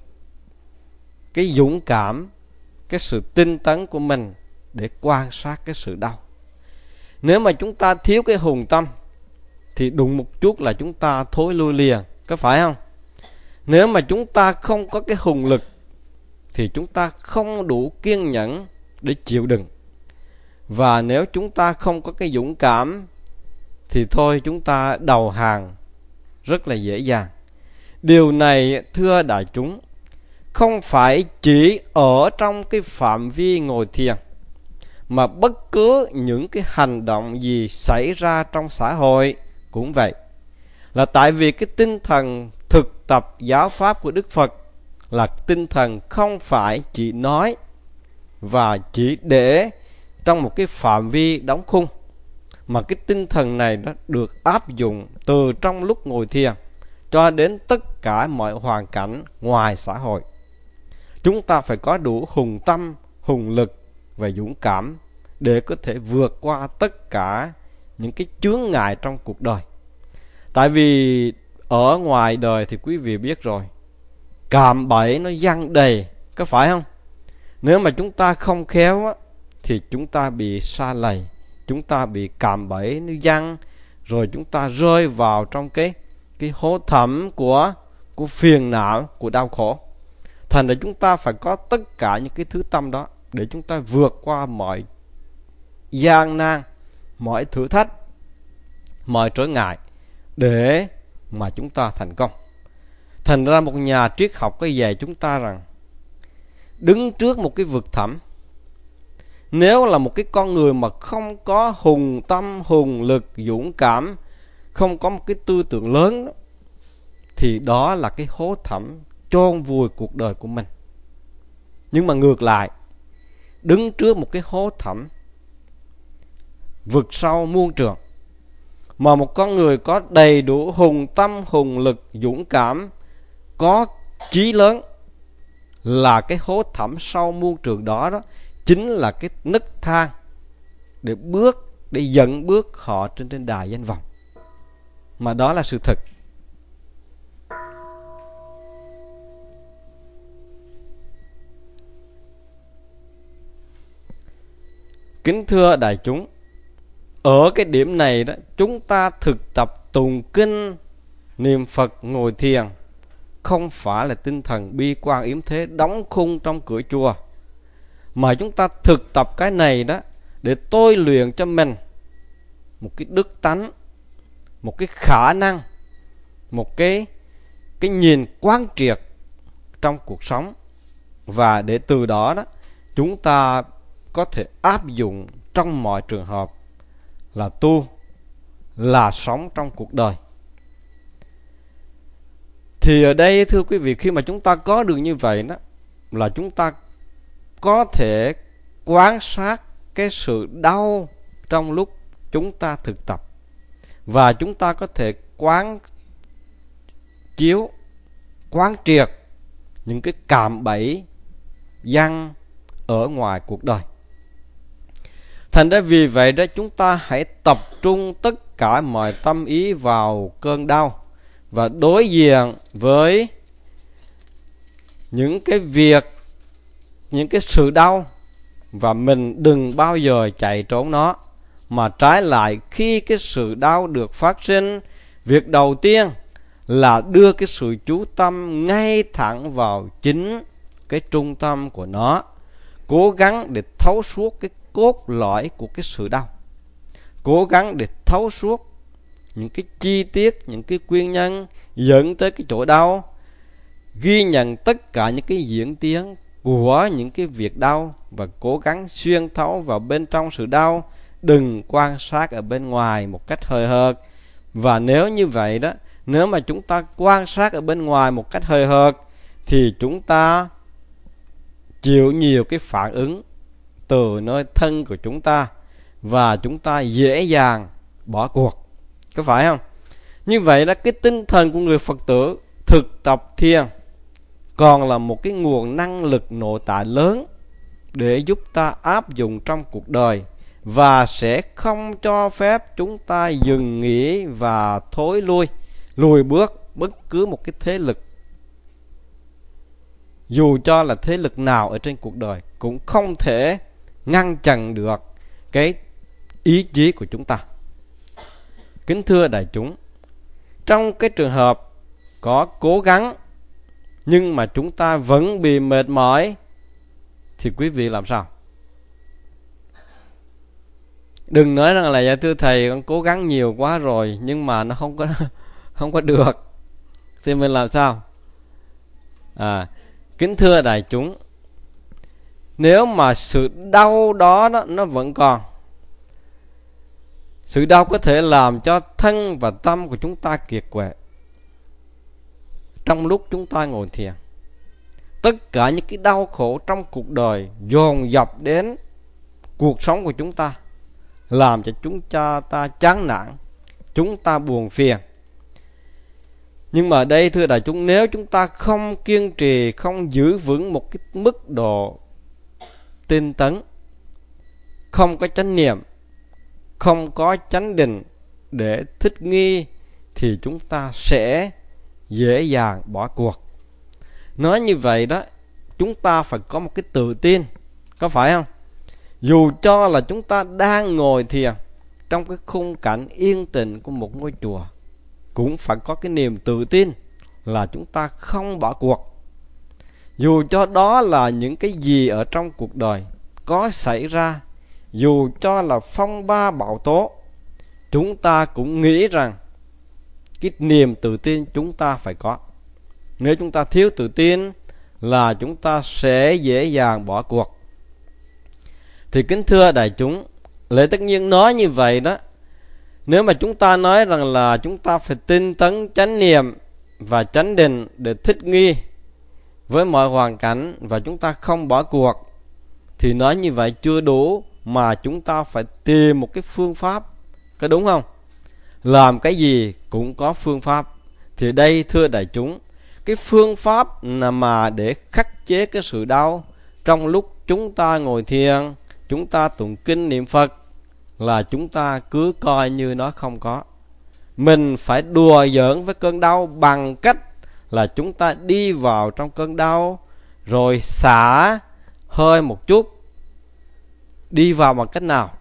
cái dũng cảm, cái sự tinh tấn của mình để quan sát cái sự đau. Nếu mà chúng ta thiếu cái hùng tâm thì đụng một chút là chúng ta thối lui liền, có phải không? Nếu mà chúng ta không có cái hùng lực thì chúng ta không đủ kiên nhẫn để chịu đựng. Và nếu chúng ta không có cái dũng cảm thì thôi, chúng ta đầu hàng rất là dễ dàng. Điều này, thưa đại chúng, không phải chỉ ở trong cái phạm vi ngồi thiền, mà bất cứ những cái hành động gì xảy ra trong xã hội cũng vậy. Là tại vì cái tinh thần thực tập giáo pháp của Đức Phật là tinh thần không phải chỉ nói và chỉ để trong một cái phạm vi đóng khung, mà cái tinh thần này nó được áp dụng từ trong lúc ngồi thiền cho đến tất cả mọi hoàn cảnh ngoài xã hội. Chúng ta phải có đủ hùng tâm, hùng lực và dũng cảm để có thể vượt qua tất cả những cái chướng ngại trong cuộc đời. Tại vì ở ngoài đời thì quý vị biết rồi, cạm bẫy nó giăng đầy, có phải không? Nếu mà chúng ta không khéo á, thì chúng ta bị sa lầy, chúng ta bị cạm bẫy nó giăng, rồi chúng ta rơi vào trong cái cái hố thẳm của của phiền não, của đau khổ. Thành ra chúng ta phải có tất cả những cái thứ tâm đó để chúng ta vượt qua mọi gian nan, mọi thử thách, mọi trở ngại để mà chúng ta thành công. Thành ra một nhà triết học có dạy chúng ta rằng đứng trước một cái vực thẳm, nếu là một cái con người mà không có hùng tâm, hùng lực, dũng cảm, không có một cái tư tưởng lớn đó, thì đó là cái hố thẳm chôn vùi cuộc đời của mình. Nhưng mà ngược lại, đứng trước một cái hố thẳm vực sâu muôn trượng, mà một con người có đầy đủ hùng tâm, hùng lực, dũng cảm, có chí lớn, là cái hố thẳm sâu muôn trượng đó đó chính là cái nấc thang để bước, để dẫn bước họ trên trên đài danh vọng. Mà đó là sự thật. Kính thưa đại chúng, ở cái điểm này đó, chúng ta thực tập tụng kinh, niệm Phật, ngồi thiền không phải là tinh thần bi quan yếm thế đóng khung trong cửa chùa, mà chúng ta thực tập cái này đó để tôi luyện cho mình một cái đức tánh, một cái khả năng, một cái cái nhìn quán triệt trong cuộc sống, và để từ đó đó chúng ta có thể áp dụng trong mọi trường hợp, là tu, là sống trong cuộc đời. Thì ở đây thưa quý vị, khi mà chúng ta có được như vậy đó, là chúng ta có thể quan sát cái sự đau trong lúc chúng ta thực tập, và chúng ta có thể quán chiếu, quán triệt những cái cạm bẫy giăng ở ngoài cuộc đời. Thành ra vì vậy đó, chúng ta hãy tập trung tất cả mọi tâm ý vào cơn đau và đối diện với những cái việc, những cái sự đau, và mình đừng bao giờ chạy trốn nó, mà trái lại khi cái sự đau được phát sinh, việc đầu tiên là đưa cái sự chú tâm ngay thẳng vào chính cái trung tâm của nó, cố gắng để thấu suốt cái cốt lõi của cái sự đau, cố gắng để thấu suốt những cái chi tiết, những cái nguyên nhân dẫn tới cái chỗ đau, ghi nhận tất cả những cái diễn tiến của những cái việc đau và cố gắng xuyên thấu vào bên trong sự đau, đừng quan sát ở bên ngoài một cách hời hợt. Và nếu như vậy đó, nếu mà chúng ta quan sát ở bên ngoài một cách hời hợt thì chúng ta chịu nhiều cái phản ứng từ nơi thân của chúng ta, và chúng ta dễ dàng bỏ cuộc, có phải không? Như vậy là cái tinh thần của người Phật tử thực tập thiền còn là một cái nguồn năng lực nội tại lớn để giúp ta áp dụng trong cuộc đời, và sẽ không cho phép chúng ta dừng nghỉ và thối lui, lùi bước bất cứ một cái thế lực, dù cho là thế lực nào ở trên cuộc đời, cũng không thể ngăn chặn được cái ý chí của chúng ta. Kính thưa đại chúng, trong cái trường hợp có cố gắng nhưng mà chúng ta vẫn bị mệt mỏi thì quý vị làm sao? Đừng nói rằng là dạ thưa thầy con cố gắng nhiều quá rồi nhưng mà nó không có không có được, thì mình làm sao? À, kính thưa đại chúng, nếu mà sự đau đó, đó nó vẫn còn, sự đau có thể làm cho thân và tâm của chúng ta kiệt quệ trong lúc chúng ta ngồi thiền. Tất cả những cái đau khổ trong cuộc đời dồn dập đến cuộc sống của chúng ta, làm cho chúng ta, ta chán nản, chúng ta buồn phiền. Nhưng mà đây thưa đại chúng, nếu chúng ta không kiên trì, không giữ vững một cái mức độ tinh tấn, không có chánh niệm, không có chánh định để thích nghi, thì chúng ta sẽ dễ dàng bỏ cuộc. Nói như vậy đó, chúng ta phải có một cái tự tin, có phải không? Dù cho là chúng ta đang ngồi thiền trong cái khung cảnh yên tĩnh của một ngôi chùa, cũng phải có cái niềm tự tin là chúng ta không bỏ cuộc. Dù cho đó là những cái gì ở trong cuộc đời có xảy ra, dù cho là phong ba bão tố, chúng ta cũng nghĩ rằng cái niềm tự tin chúng ta phải có. Nếu chúng ta thiếu tự tin là chúng ta sẽ dễ dàng bỏ cuộc. Thì kính thưa đại chúng, lẽ tất nhiên nói như vậy đó, nếu mà chúng ta nói rằng là chúng ta phải tinh tấn chánh niệm và chánh định để thích nghi với mọi hoàn cảnh và chúng ta không bỏ cuộc, thì nói như vậy chưa đủ, mà chúng ta phải tìm một cái phương pháp, có đúng không? Làm cái gì cũng có phương pháp. Thì đây thưa đại chúng, cái phương pháp là mà để khắc chế cái sự đau trong lúc chúng ta ngồi thiền, chúng ta tụng kinh niệm Phật, là chúng ta cứ coi như nó không có. Mình phải đùa giỡn với cơn đau bằng cách là chúng ta đi vào trong cơn đau rồi xả hơi một chút. Đi vào bằng cách nào?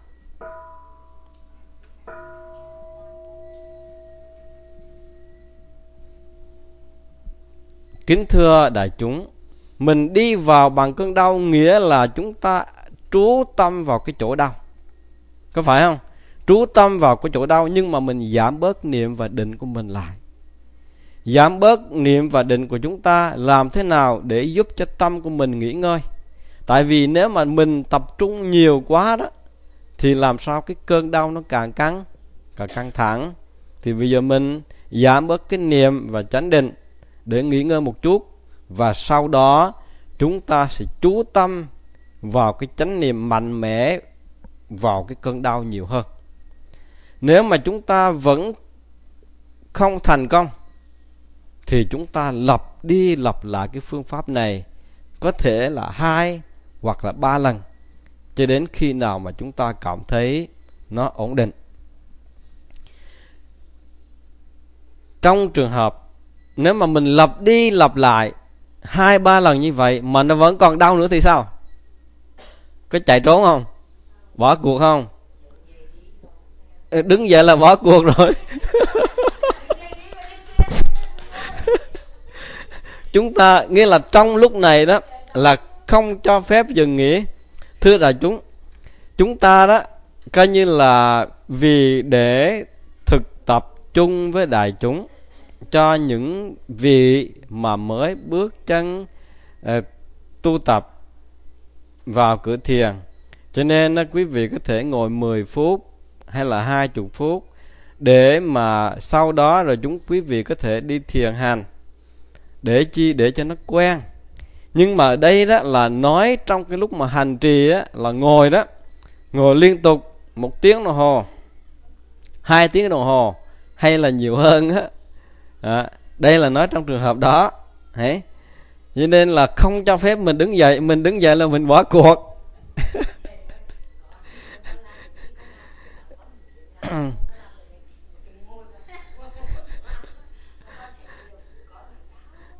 Kính thưa đại chúng, mình đi vào bằng cơn đau nghĩa là chúng ta trú tâm vào cái chỗ đau, có phải không? Trú tâm vào cái chỗ đau, nhưng mà mình giảm bớt niệm và định của mình lại. Giảm bớt niệm và định của chúng ta làm thế nào để giúp cho tâm của mình nghỉ ngơi? Tại vì nếu mà mình tập trung nhiều quá đó, thì làm sao cái cơn đau nó càng căng, càng căng thẳng. Thì bây giờ mình giảm bớt cái niệm và chánh định để nghỉ ngơi một chút, và sau đó chúng ta sẽ chú tâm vào cái chánh niệm mạnh mẽ vào cái cơn đau nhiều hơn. Nếu mà chúng ta vẫn không thành công thì chúng ta lặp đi lặp lại cái phương pháp này, có thể là hai hoặc là ba lần, cho đến khi nào mà chúng ta cảm thấy nó ổn định. Trong trường hợp nếu mà mình lặp đi lặp lại hai ba lần như vậy mà nó vẫn còn đau nữa thì sao? Có chạy trốn không? Bỏ cuộc không? Đứng dậy là bỏ cuộc rồi. Chúng ta nghĩa là trong lúc này đó là không cho phép dừng nghỉ. Thưa đại chúng, chúng ta đó coi như là vì để thực tập chung với đại chúng, cho những vị mà mới bước chân uh, tu tập vào cửa thiền, cho nên uh, quý vị có thể ngồi mười phút hay là hai mươi phút, để mà sau đó rồi chúng quý vị có thể đi thiền hành. Để chi? Để cho nó quen. Nhưng mà ở đây đó là nói trong cái lúc mà hành trì á, là ngồi đó, ngồi liên tục một tiếng đồng hồ, hai tiếng đồng hồ hay là nhiều hơn á. À, đây là nói trong trường hợp đó. Đấy. Cho nên là không cho phép mình đứng dậy, mình đứng dậy là mình bỏ cuộc.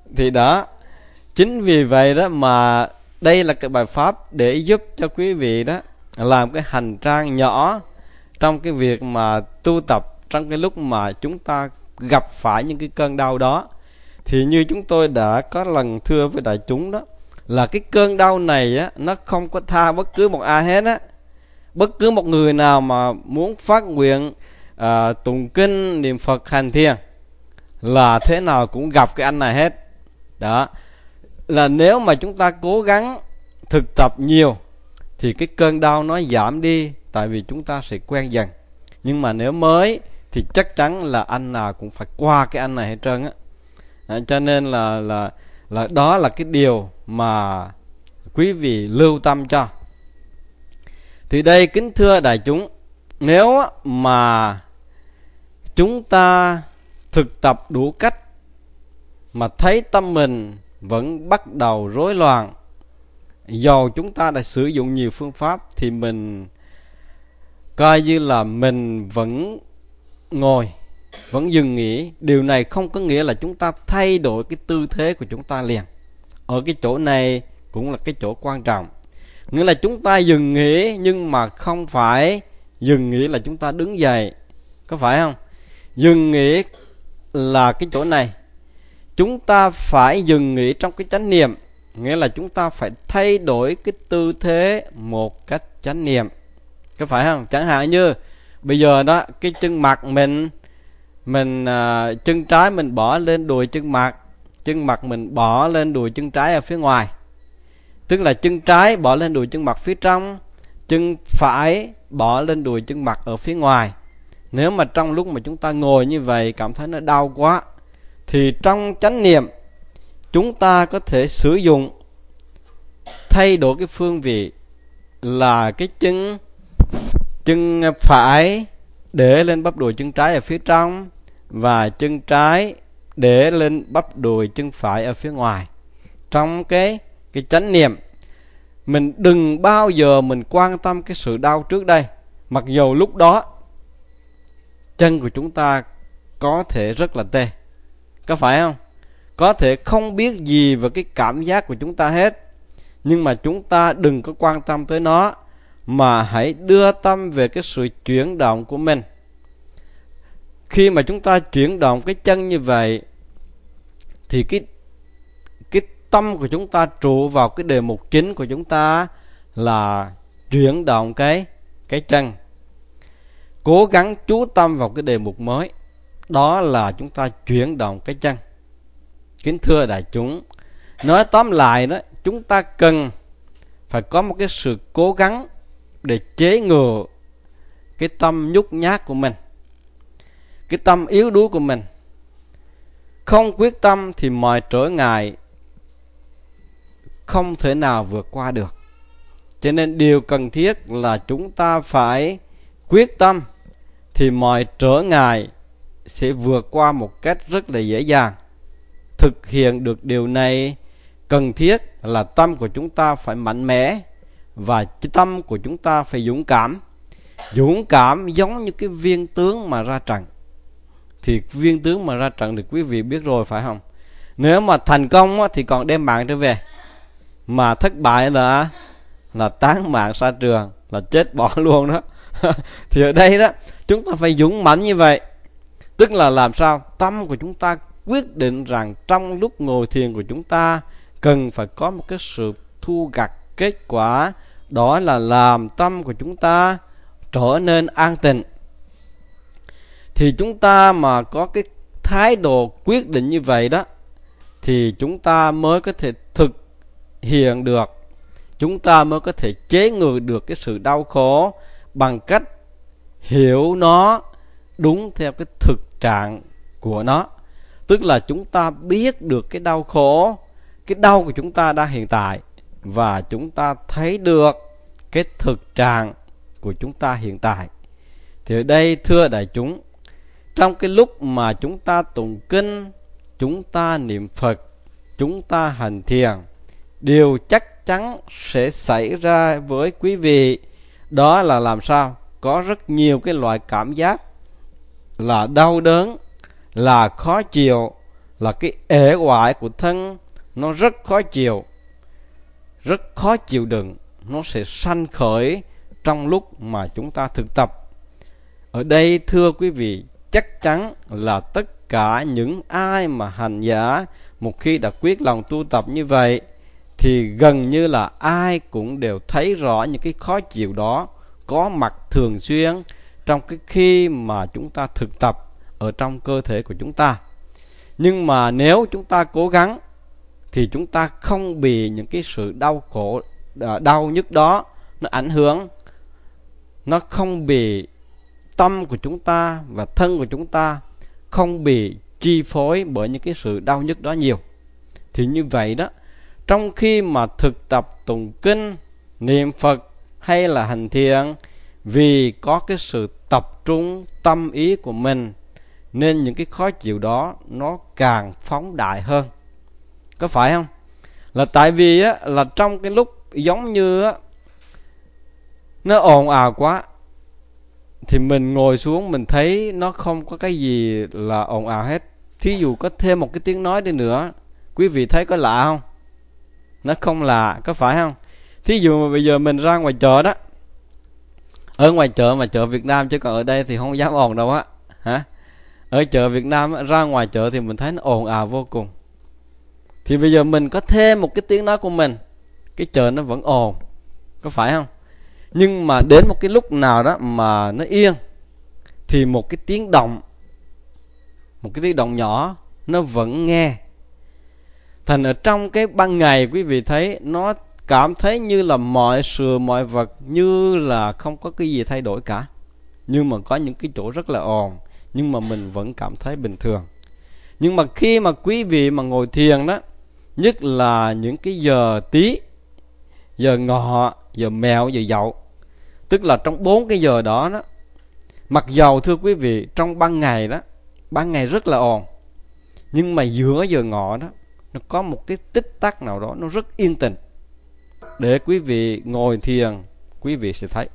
Thì đó, chính vì vậy đó mà đây là cái bài pháp để giúp cho quý vị đó làm cái hành trang nhỏ trong cái việc mà tu tập, trong cái lúc mà chúng ta gặp phải những cái cơn đau đó. Thì như chúng tôi đã có lần thưa với đại chúng đó, là cái cơn đau này á, nó không có tha bất cứ một ai hết á. Bất cứ một người nào mà muốn phát nguyện à, tụng kinh, niệm Phật, hành thiền là thế nào cũng gặp cái anh này hết. Đó, là nếu mà chúng ta cố gắng thực tập nhiều thì cái cơn đau nó giảm đi, tại vì chúng ta sẽ quen dần. Nhưng mà nếu mới thì chắc chắn là anh nào cũng phải qua cái anh này hết trơn á. À, cho nên là là là đó là cái điều mà quý vị lưu tâm cho. Thì đây, kính thưa đại chúng, nếu mà chúng ta thực tập đủ cách mà thấy tâm mình vẫn bắt đầu rối loạn, dầu chúng ta đã sử dụng nhiều phương pháp, thì mình coi như là mình vẫn ngồi, vẫn dừng nghỉ. Điều này không có nghĩa là chúng ta thay đổi cái tư thế của chúng ta liền. Ở cái chỗ này cũng là cái chỗ quan trọng. Nghĩa là chúng ta dừng nghỉ, nhưng mà không phải dừng nghỉ là chúng ta đứng dậy, có phải không? Dừng nghỉ là cái chỗ này. Chúng ta phải dừng nghỉ trong cái chánh niệm, nghĩa là chúng ta phải thay đổi cái tư thế một cách chánh niệm, có phải không? Chẳng hạn như bây giờ đó, cái chân mặt mình mình à, chân trái mình bỏ lên đùi chân mặt, chân mặt mình bỏ lên đùi chân trái ở phía ngoài, tức là chân trái bỏ lên đùi chân mặt phía trong, chân phải bỏ lên đùi chân mặt ở phía ngoài. Nếu mà trong lúc mà chúng ta ngồi như vậy cảm thấy nó đau quá, thì trong chánh niệm chúng ta có thể sử dụng thay đổi cái phương vị, là cái chân chân phải để lên bắp đùi chân trái ở phía trong, và chân trái để lên bắp đùi chân phải ở phía ngoài. Trong cái cái chánh niệm, mình đừng bao giờ mình quan tâm cái sự đau trước đây, mặc dù lúc đó chân của chúng ta có thể rất là tê, có phải không? Có thể không biết gì về cái cảm giác của chúng ta hết. Nhưng mà chúng ta đừng có quan tâm tới nó, mà hãy đưa tâm về cái sự chuyển động của mình. Khi mà chúng ta chuyển động cái chân như vậy, thì cái cái tâm của chúng ta trụ vào cái đề mục chính của chúng ta là chuyển động cái cái chân. Cố gắng chú tâm vào cái đề mục mới, đó là chúng ta chuyển động cái chân. Kính thưa đại chúng, nói tóm lại đó, chúng ta cần phải có một cái sự cố gắng để chế ngừa cái tâm nhút nhát của mình, cái tâm yếu đuối của mình. Không quyết tâm thì mọi trở ngại không thể nào vượt qua được. Cho nên điều cần thiết là chúng ta phải quyết tâm, thì mọi trở ngại sẽ vượt qua một cách rất là dễ dàng. Thực hiện được điều này, cần thiết là tâm của chúng ta phải mạnh mẽ, và tâm của chúng ta phải dũng cảm. Dũng cảm giống như cái viên tướng mà ra trận. Thì viên tướng mà ra trận thì quý vị biết rồi, phải không? Nếu mà thành công thì còn đem mạng trở về, mà thất bại là là tán mạng xa trường, là chết bỏ luôn đó. Thì ở đây đó, chúng ta phải dũng mãnh như vậy. Tức là làm sao? Tâm của chúng ta quyết định rằng trong lúc ngồi thiền của chúng ta cần phải có một cái sự thu gặt kết quả, đó là làm tâm của chúng ta trở nên an tịnh. Thì chúng ta mà có cái thái độ quyết định như vậy đó, thì chúng ta mới có thể thực hiện được, chúng ta mới có thể chế ngự được cái sự đau khổ bằng cách hiểu nó đúng theo cái thực trạng của nó. Tức là chúng ta biết được cái đau khổ, cái đau của chúng ta đang hiện tại, và chúng ta thấy được cái thực trạng của chúng ta hiện tại. Thì ở đây thưa đại chúng, trong cái lúc mà chúng ta tụng kinh, chúng ta niệm Phật, chúng ta hành thiền, điều chắc chắn sẽ xảy ra với quý vị, đó là làm sao? Có rất nhiều cái loại cảm giác là đau đớn, là khó chịu, là cái ể oải của thân nó rất khó chịu, rất khó chịu đựng, nó sẽ sanh khởi trong lúc mà chúng ta thực tập. Ở đây thưa quý vị, chắc chắn là tất cả những ai mà hành giả một khi đã quyết lòng tu tập như vậy thì gần như là ai cũng đều thấy rõ những cái khó chịu đó có mặt thường xuyên trong cái khi mà chúng ta thực tập ở trong cơ thể của chúng ta. Nhưng mà nếu chúng ta cố gắng thì chúng ta không bị những cái sự đau khổ, đau nhức đó nó ảnh hưởng, nó không bị tâm của chúng ta và thân của chúng ta không bị chi phối bởi những cái sự đau nhức đó nhiều. Thì như vậy đó, trong khi mà thực tập tụng kinh, niệm Phật hay là hành thiền, vì có cái sự tập trung tâm ý của mình nên những cái khó chịu đó nó càng phóng đại hơn. Có phải không? Là tại vì á, là trong cái lúc giống như á, nó ồn ào quá thì mình ngồi xuống mình thấy nó không có cái gì là ồn ào hết. Thí dụ có thêm một cái tiếng nói đi nữa, quý vị thấy có lạ không? Nó không lạ, có phải không? Thí dụ mà bây giờ mình ra ngoài chợ đó, ở ngoài chợ mà chợ Việt Nam, chứ còn ở đây thì không dám ồn đâu á. Hả? Ở chợ Việt Nam ra ngoài chợ thì mình thấy nó ồn ào vô cùng. Thì bây giờ mình có thêm một cái tiếng nói của mình, cái chợ nó vẫn ồn, có phải không? Nhưng mà đến một cái lúc nào đó mà nó yên thì một cái tiếng động, một cái tiếng động nhỏ nó vẫn nghe. Thành ở trong cái ban ngày quý vị thấy nó cảm thấy như là mọi sự mọi vật như là không có cái gì thay đổi cả. Nhưng mà có những cái chỗ rất là ồn, nhưng mà mình vẫn cảm thấy bình thường. Nhưng mà khi mà quý vị mà ngồi thiền đó, nhất là những cái giờ tí, giờ ngọ, giờ mẹo, giờ dậu, tức là trong bốn cái giờ đó đó, mặc dầu thưa quý vị trong ban ngày đó, ban ngày rất là ồn, nhưng mà giữa giờ ngọ đó nó có một cái tích tắc nào đó nó rất yên tĩnh. Để quý vị ngồi thiền, quý vị sẽ thấy.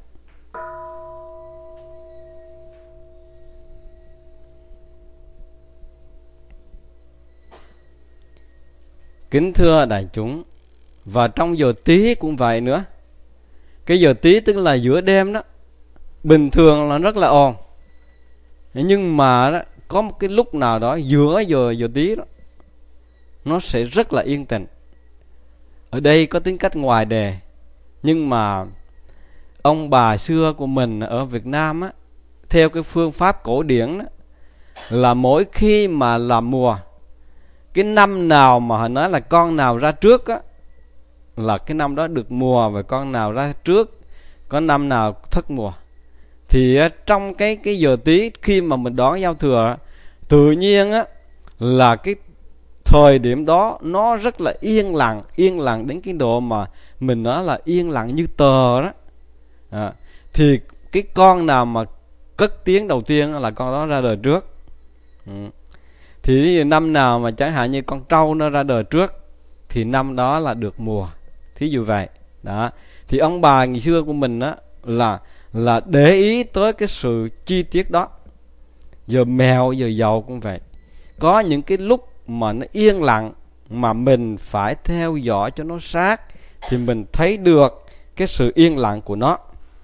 Kính thưa đại chúng, và trong giờ tí cũng vậy nữa. Cái giờ tí tức là giữa đêm đó, bình thường là rất là ồn, nhưng mà đó, có một cái lúc nào đó giữa giờ giờ tí đó nó sẽ rất là yên tĩnh. Ở đây có tính cách ngoài đề, nhưng mà ông bà xưa của mình ở Việt Nam á, theo cái phương pháp cổ điển đó, là mỗi khi mà làm mùa, cái năm nào mà họ nói là con nào ra trước á, là cái năm đó được mùa, và con nào ra trước, có năm nào thất mùa. Thì trong cái cái giờ tí khi mà mình đón giao thừa, tự nhiên á là cái thời điểm đó nó rất là yên lặng, yên lặng đến cái độ mà mình nói là yên lặng như tờ đó. À, thì cái con nào mà cất tiếng đầu tiên là con đó ra đời trước. Ừ. Thì năm nào mà chẳng hạn như con trâu nó ra đời trước thì năm đó là được mùa, thí dụ vậy đó. Thì ông bà ngày xưa của mình á là là để ý tới cái sự chi tiết đó. Giờ mèo giờ dậu cũng vậy, có những cái lúc mà nó yên lặng mà mình phải theo dõi cho nó sát thì mình thấy được cái sự yên lặng của nó.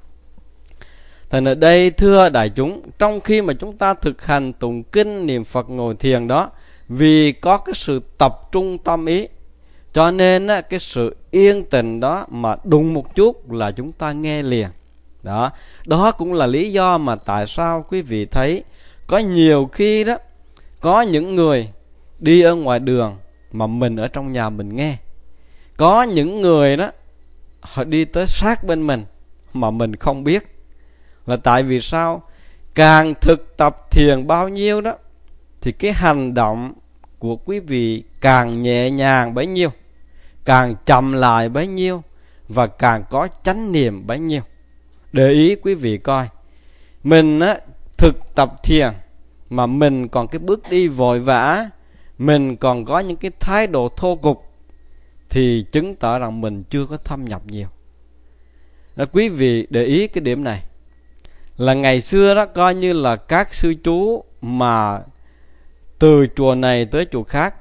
Thành ở đây thưa đại chúng, trong khi mà chúng ta thực hành tụng kinh, niệm Phật, ngồi thiền đó, vì có cái sự tập trung tâm ý, cho nên á, cái sự yên tĩnh đó mà đụng một chút là chúng ta nghe liền. Đó, đó cũng là lý do mà tại sao quý vị thấy có nhiều khi đó, có những người đi ở ngoài đường mà mình ở trong nhà mình nghe. Có những người đó họ đi tới sát bên mình mà mình không biết. Là tại vì sao? Càng thực tập thiền bao nhiêu đó thì cái hành động của quý vị càng nhẹ nhàng bấy nhiêu, càng chậm lại bấy nhiêu, và càng có chánh niệm bấy nhiêu. Để ý quý vị coi, mình á, thực tập thiền mà mình còn cái bước đi vội vã, mình còn có những cái thái độ thô cục, thì chứng tỏ rằng mình chưa có thâm nhập nhiều. Đó, quý vị để ý cái điểm này. Là ngày xưa đó coi như là các sư chú mà từ chùa này tới chùa khác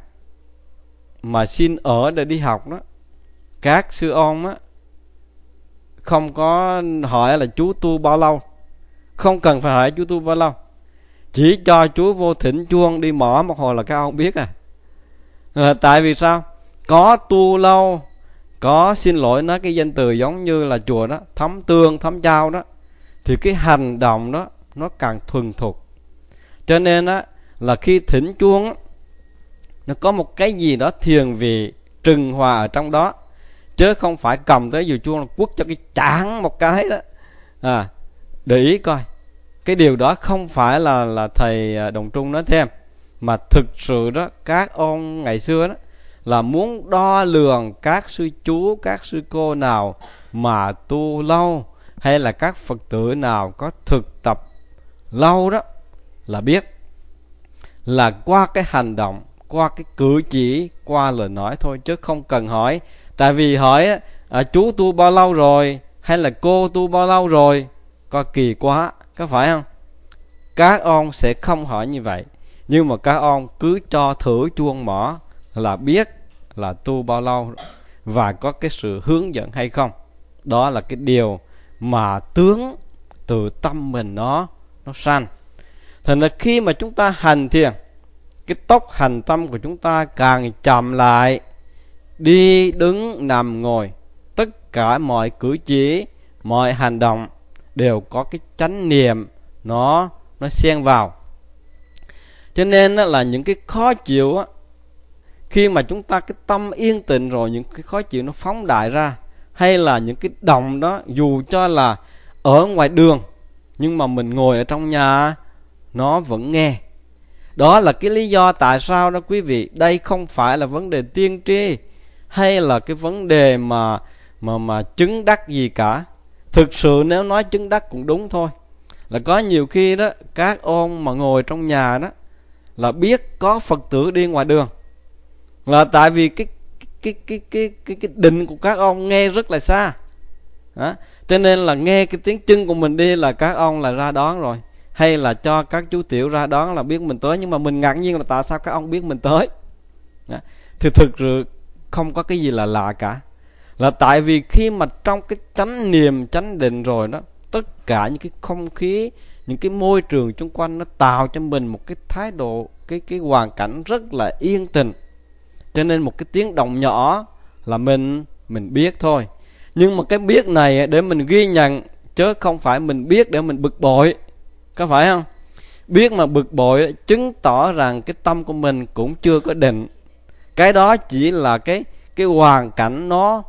mà xin ở để đi học đó, các sư ông á không có hỏi là chú tu bao lâu, không cần phải hỏi chú tu bao lâu, chỉ cho chú vô thỉnh chuông đi mỏ một hồi là các ông biết à. à tại vì sao? Có tu lâu, có, xin lỗi nói cái danh từ giống như là chùa đó, thấm tương thấm chao đó, thì cái hành động đó nó càng thuần thục. Cho nên á là khi thỉnh chuông á, nó có một cái gì đó thiền vị trừng hòa ở trong đó, chứ không phải cầm tới dù chuông là quất cho cái chảng một cái đó. À, để ý coi, cái điều đó không phải là là thầy Đồng Trung nói thêm, mà thực sự đó các ông ngày xưa đó là muốn đo lường các sư chú, các sư cô nào mà tu lâu, hay là các Phật tử nào có thực tập lâu đó, là biết là qua cái hành động, qua cái cử chỉ, qua lời nói thôi, chứ không cần hỏi. Tại vì hỏi à, chú tu bao lâu rồi, hay là cô tu bao lâu rồi, coi kỳ quá, có phải không? Các ông sẽ không hỏi như vậy, nhưng mà các ông cứ cho thử chuông mỏ là biết là tu bao lâu và có cái sự hướng dẫn hay không. Đó là cái điều mà tướng từ tâm mình nó nó sanh. Thành ra khi mà chúng ta hành thiền, cái tốc hành tâm của chúng ta càng chậm lại, đi đứng nằm ngồi, tất cả mọi cử chỉ, mọi hành động đều có cái chánh niệm nó nó xen vào. Cho nên là những cái khó chịu á, khi mà chúng ta cái tâm yên tĩnh rồi, những cái khó chịu nó phóng đại ra, hay là những cái động đó, dù cho là ở ngoài đường nhưng mà mình ngồi ở trong nhà nó vẫn nghe. Đó là cái lý do tại sao đó quý vị, đây không phải là vấn đề tiên tri hay là cái vấn đề mà mà mà chứng đắc gì cả. Thực sự nếu nói chứng đắc cũng đúng thôi, là có nhiều khi đó các ông mà ngồi trong nhà đó là biết có Phật tử đi ngoài đường, là tại vì cái cái cái cái cái cái định của các ông nghe rất là xa đó. Cho nên là nghe cái tiếng chân của mình đi là các ông là ra đón rồi, hay là cho các chú tiểu ra đón là biết mình tới. Nhưng mà mình ngạc nhiên là tại sao các ông biết mình tới đó. Thì thực sự không có cái gì là lạ cả, là tại vì khi mà trong cái chánh niệm chánh định rồi đó, tất cả những cái không khí, những cái môi trường xung quanh nó tạo cho mình một cái thái độ, cái cái hoàn cảnh rất là yên tĩnh. Cho nên một cái tiếng động nhỏ là mình mình biết thôi. Nhưng mà cái biết này để mình ghi nhận, chứ không phải mình biết để mình bực bội, có phải không? Biết mà bực bội chứng tỏ rằng cái tâm của mình cũng chưa có định. Cái đó chỉ là cái cái hoàn cảnh nó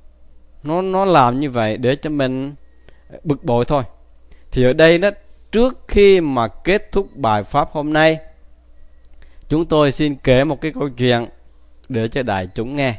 nó nó làm như vậy để cho mình bực bội thôi. Thì ở đây đó, trước khi mà kết thúc bài pháp hôm nay, chúng tôi xin kể một cái câu chuyện để cho đại chúng nghe.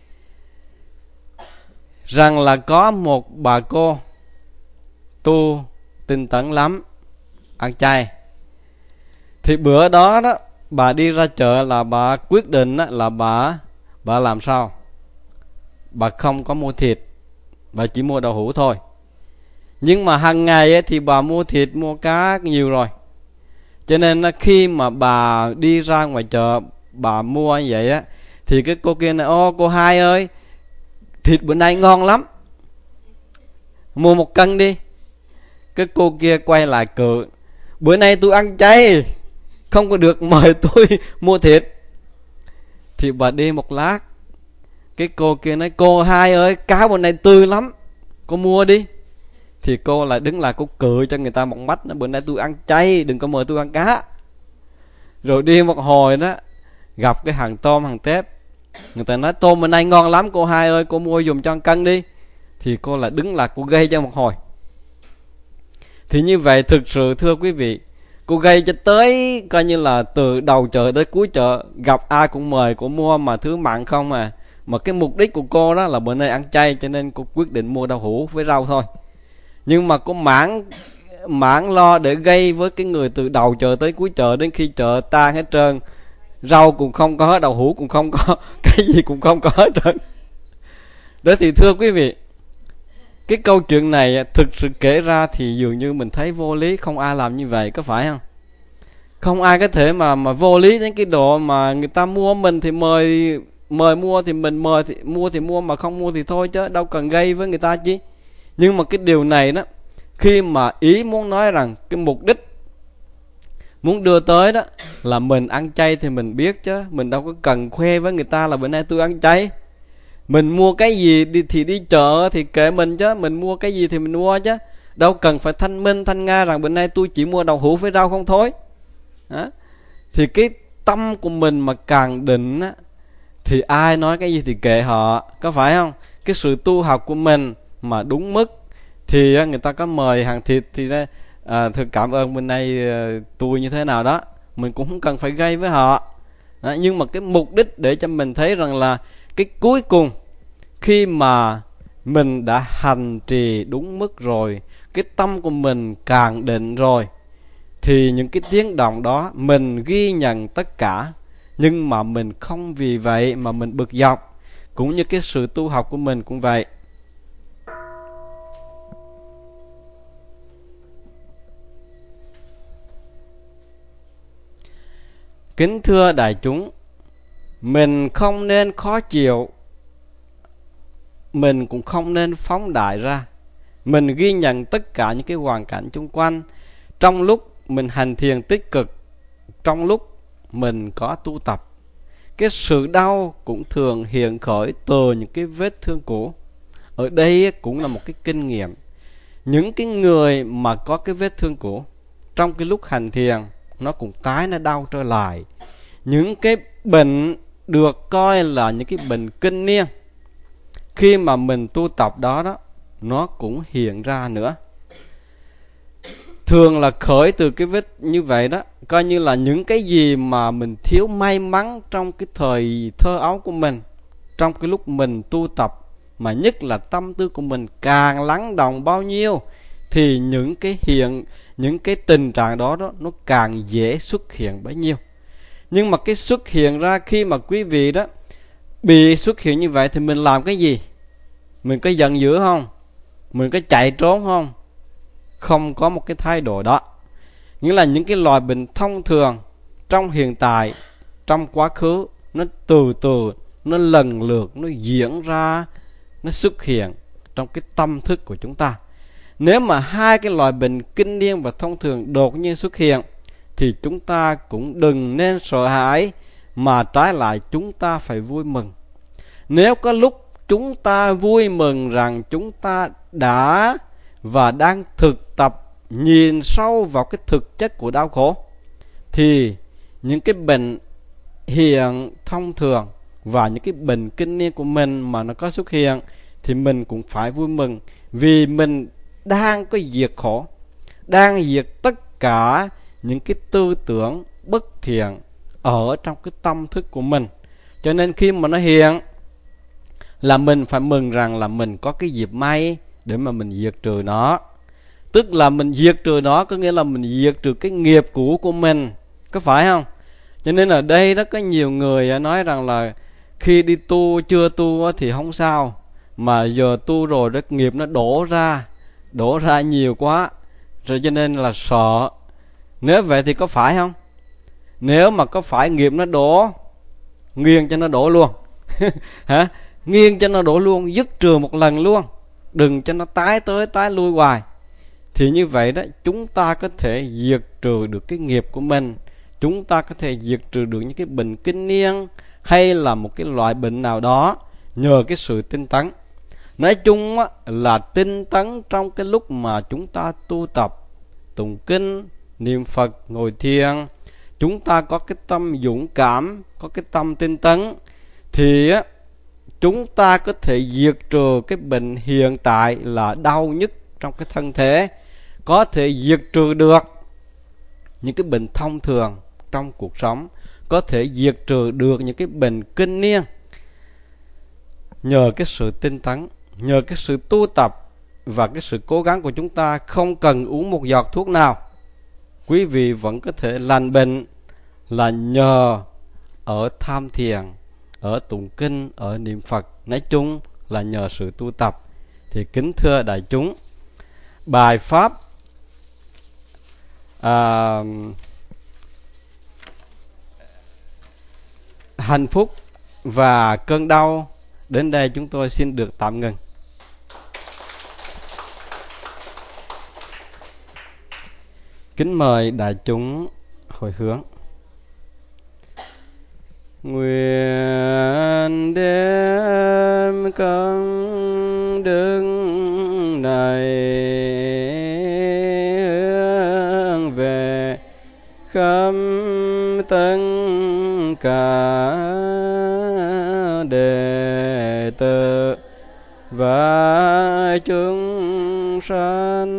Rằng là có một bà cô tu tinh tấn lắm, ăn chay. Thì bữa đó đó bà đi ra chợ là bà quyết định là bà bà làm sao? Bà không có mua thịt, bà chỉ mua đậu hũ thôi. Nhưng mà hàng ngày thì bà mua thịt, mua cá nhiều rồi. Cho nên khi mà bà đi ra ngoài chợ, bà mua như vậy á, thì cái cô kia này: ô cô Hai ơi, thịt bữa nay ngon lắm, mua một cân đi. Cái cô kia quay lại cự: bữa nay tôi ăn chay, không có được mời tôi mua thịt. Thì bà đi một lát, cái cô kia nói: cô Hai ơi, cá bữa nay tươi lắm, cô mua đi. Thì cô lại đứng lại, cô cự cho người ta một mắt: bữa nay tôi ăn chay, đừng có mời tôi ăn cá. Rồi đi một hồi đó, gặp cái hàng tôm hàng tép, người ta nói: tôm bữa nay ngon lắm cô Hai ơi, cô mua dùm cho một cân đi. Thì cô lại đứng lại, cô gây cho một hồi. Thì như vậy thực sự thưa quý vị, cô gây cho tới coi như là từ đầu chợ tới cuối chợ, gặp ai cũng mời cô mua mà thứ mặn không à. Mà cái mục đích của cô đó là bữa nay ăn chay, cho nên cô quyết định mua đậu hũ với rau thôi. Nhưng mà cô mãn mãn lo để gây với cái người từ đầu chợ tới cuối chợ, đến khi chợ tan hết trơn, rau cũng không có, đậu hũ cũng không có, cái gì cũng không có hết trơn. Đó thì thưa quý vị, cái câu chuyện này thực sự kể ra thì dường như mình thấy vô lý, không ai làm như vậy, có phải không? Không ai có thể mà mà vô lý đến cái độ mà người ta mua mình thì mời mời mua thì mình mời thì mua thì mua, mà không mua thì thôi, chứ đâu cần gây với người ta chứ. Nhưng mà cái điều này đó, khi mà ý muốn nói rằng cái mục đích muốn đưa tới đó là mình ăn chay thì mình biết, chứ mình đâu có cần khoe với người ta là bữa nay tôi ăn chay. Mình mua cái gì đi thì đi chợ thì kệ mình, chứ mình mua cái gì thì mình mua, chứ đâu cần phải thanh minh thanh nga rằng bữa nay tôi chỉ mua đậu hũ với rau không thôi. Đó. Thì cái tâm của mình mà càng định á, thì ai nói cái gì thì kệ họ, có phải không? Cái sự tu học của mình mà đúng mức thì á, người ta có mời hàng thịt thì à, thực cảm ơn bên nay à, tôi như thế nào đó, mình cũng không cần phải gây với họ. Đó. Nhưng mà cái mục đích để cho mình thấy rằng là cái cuối cùng, khi mà mình đã hành trì đúng mức rồi, cái tâm của mình càng định rồi, thì những cái tiếng động đó mình ghi nhận tất cả, nhưng mà mình không vì vậy mà mình bực dọc. Cũng như cái sự tu học của mình cũng vậy. Kính thưa đại chúng, mình không nên khó chịu, mình cũng không nên phóng đại ra. Mình ghi nhận tất cả những cái hoàn cảnh xung quanh. Trong lúc mình hành thiền tích cực, trong lúc mình có tu tập, cái sự đau cũng thường hiện khởi từ những cái vết thương cũ. Ở đây cũng là một cái kinh nghiệm. Những cái người mà có cái vết thương cũ, trong cái lúc hành thiền, nó cũng tái nó đau trở lại. Những cái bệnh được coi là những cái bệnh kinh niên, khi mà mình tu tập đó đó, nó cũng hiện ra nữa. Thường là khởi từ cái vết như vậy đó, coi như là những cái gì mà mình thiếu may mắn trong cái thời thơ ấu của mình, trong cái lúc mình tu tập, mà nhất là tâm tư của mình càng lắng động bao nhiêu, thì những cái hiện, những cái tình trạng đó, đó nó càng dễ xuất hiện bấy nhiêu. Nhưng mà cái xuất hiện ra, khi mà quý vị đó bị xuất hiện như vậy thì mình làm cái gì? Mình có giận dữ không? Mình có chạy trốn không? Không có một cái thái độ đó. Nghĩa là những cái loại bệnh thông thường trong hiện tại, trong quá khứ, nó từ từ, nó lần lượt, nó diễn ra, nó xuất hiện trong cái tâm thức của chúng ta. Nếu mà hai cái loại bệnh kinh niên và thông thường đột nhiên xuất hiện, thì chúng ta cũng đừng nên sợ hãi, mà trái lại chúng ta phải vui mừng. Nếu có lúc chúng ta vui mừng rằng chúng ta đã và đang thực tập nhìn sâu vào cái thực chất của đau khổ, thì những cái bệnh hiện thông thường và những cái bệnh kinh niên của mình mà nó có xuất hiện, thì mình cũng phải vui mừng, vì mình đang có diệt khổ, đang diệt tất cả những cái tư tưởng bất thiện ở trong cái tâm thức của mình. Cho nên khi mà nó hiện là mình phải mừng rằng là mình có cái dịp may để mà mình diệt trừ nó. Tức là mình diệt trừ nó, có nghĩa là mình diệt trừ cái nghiệp cũ của mình, có phải không? Cho nên ở đây đó, có nhiều người nói rằng là khi đi tu, chưa tu thì không sao, mà giờ tu rồi đó nghiệp nó đổ ra, đổ ra nhiều quá, rồi cho nên là sợ. Nếu vậy thì có phải không? Nếu mà có phải nghiệp nó đổ, nghiêng cho nó đổ luôn. Hả? Nghiêng cho nó đổ luôn, dứt trừ một lần luôn, đừng cho nó tái tới tái lui hoài. Thì như vậy đó, chúng ta có thể diệt trừ được cái nghiệp của mình, chúng ta có thể diệt trừ được những cái bệnh kinh niên hay là một cái loại bệnh nào đó nhờ cái sự tinh tấn. Nói chung á, là tinh tấn trong cái lúc mà chúng ta tu tập, tụng kinh, niệm Phật, ngồi thiền, chúng ta có cái tâm dũng cảm, có cái tâm tinh tấn, thì á, chúng ta có thể diệt trừ cái bệnh hiện tại là đau nhức trong cái thân thể, có thể diệt trừ được những cái bệnh thông thường trong cuộc sống, có thể diệt trừ được những cái bệnh kinh niên nhờ cái sự tinh tấn, nhờ cái sự tu tập và cái sự cố gắng của chúng ta. Không cần uống một giọt thuốc nào, quý vị vẫn có thể lành bệnh là nhờ ở tham thiền, ở tụng kinh, ở niệm Phật, nói chung là nhờ sự tu tập. Thì kính thưa đại chúng, bài pháp à, hạnh phúc và cơn đau. Đến đây chúng tôi xin được tạm ngừng. Kính mời đại chúng hồi hướng. Nguyện đem công đức này hướng về khắp tất cả đệ tử và chúng sanh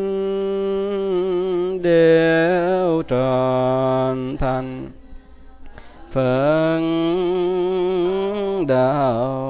đều trọn thành Phật đạo.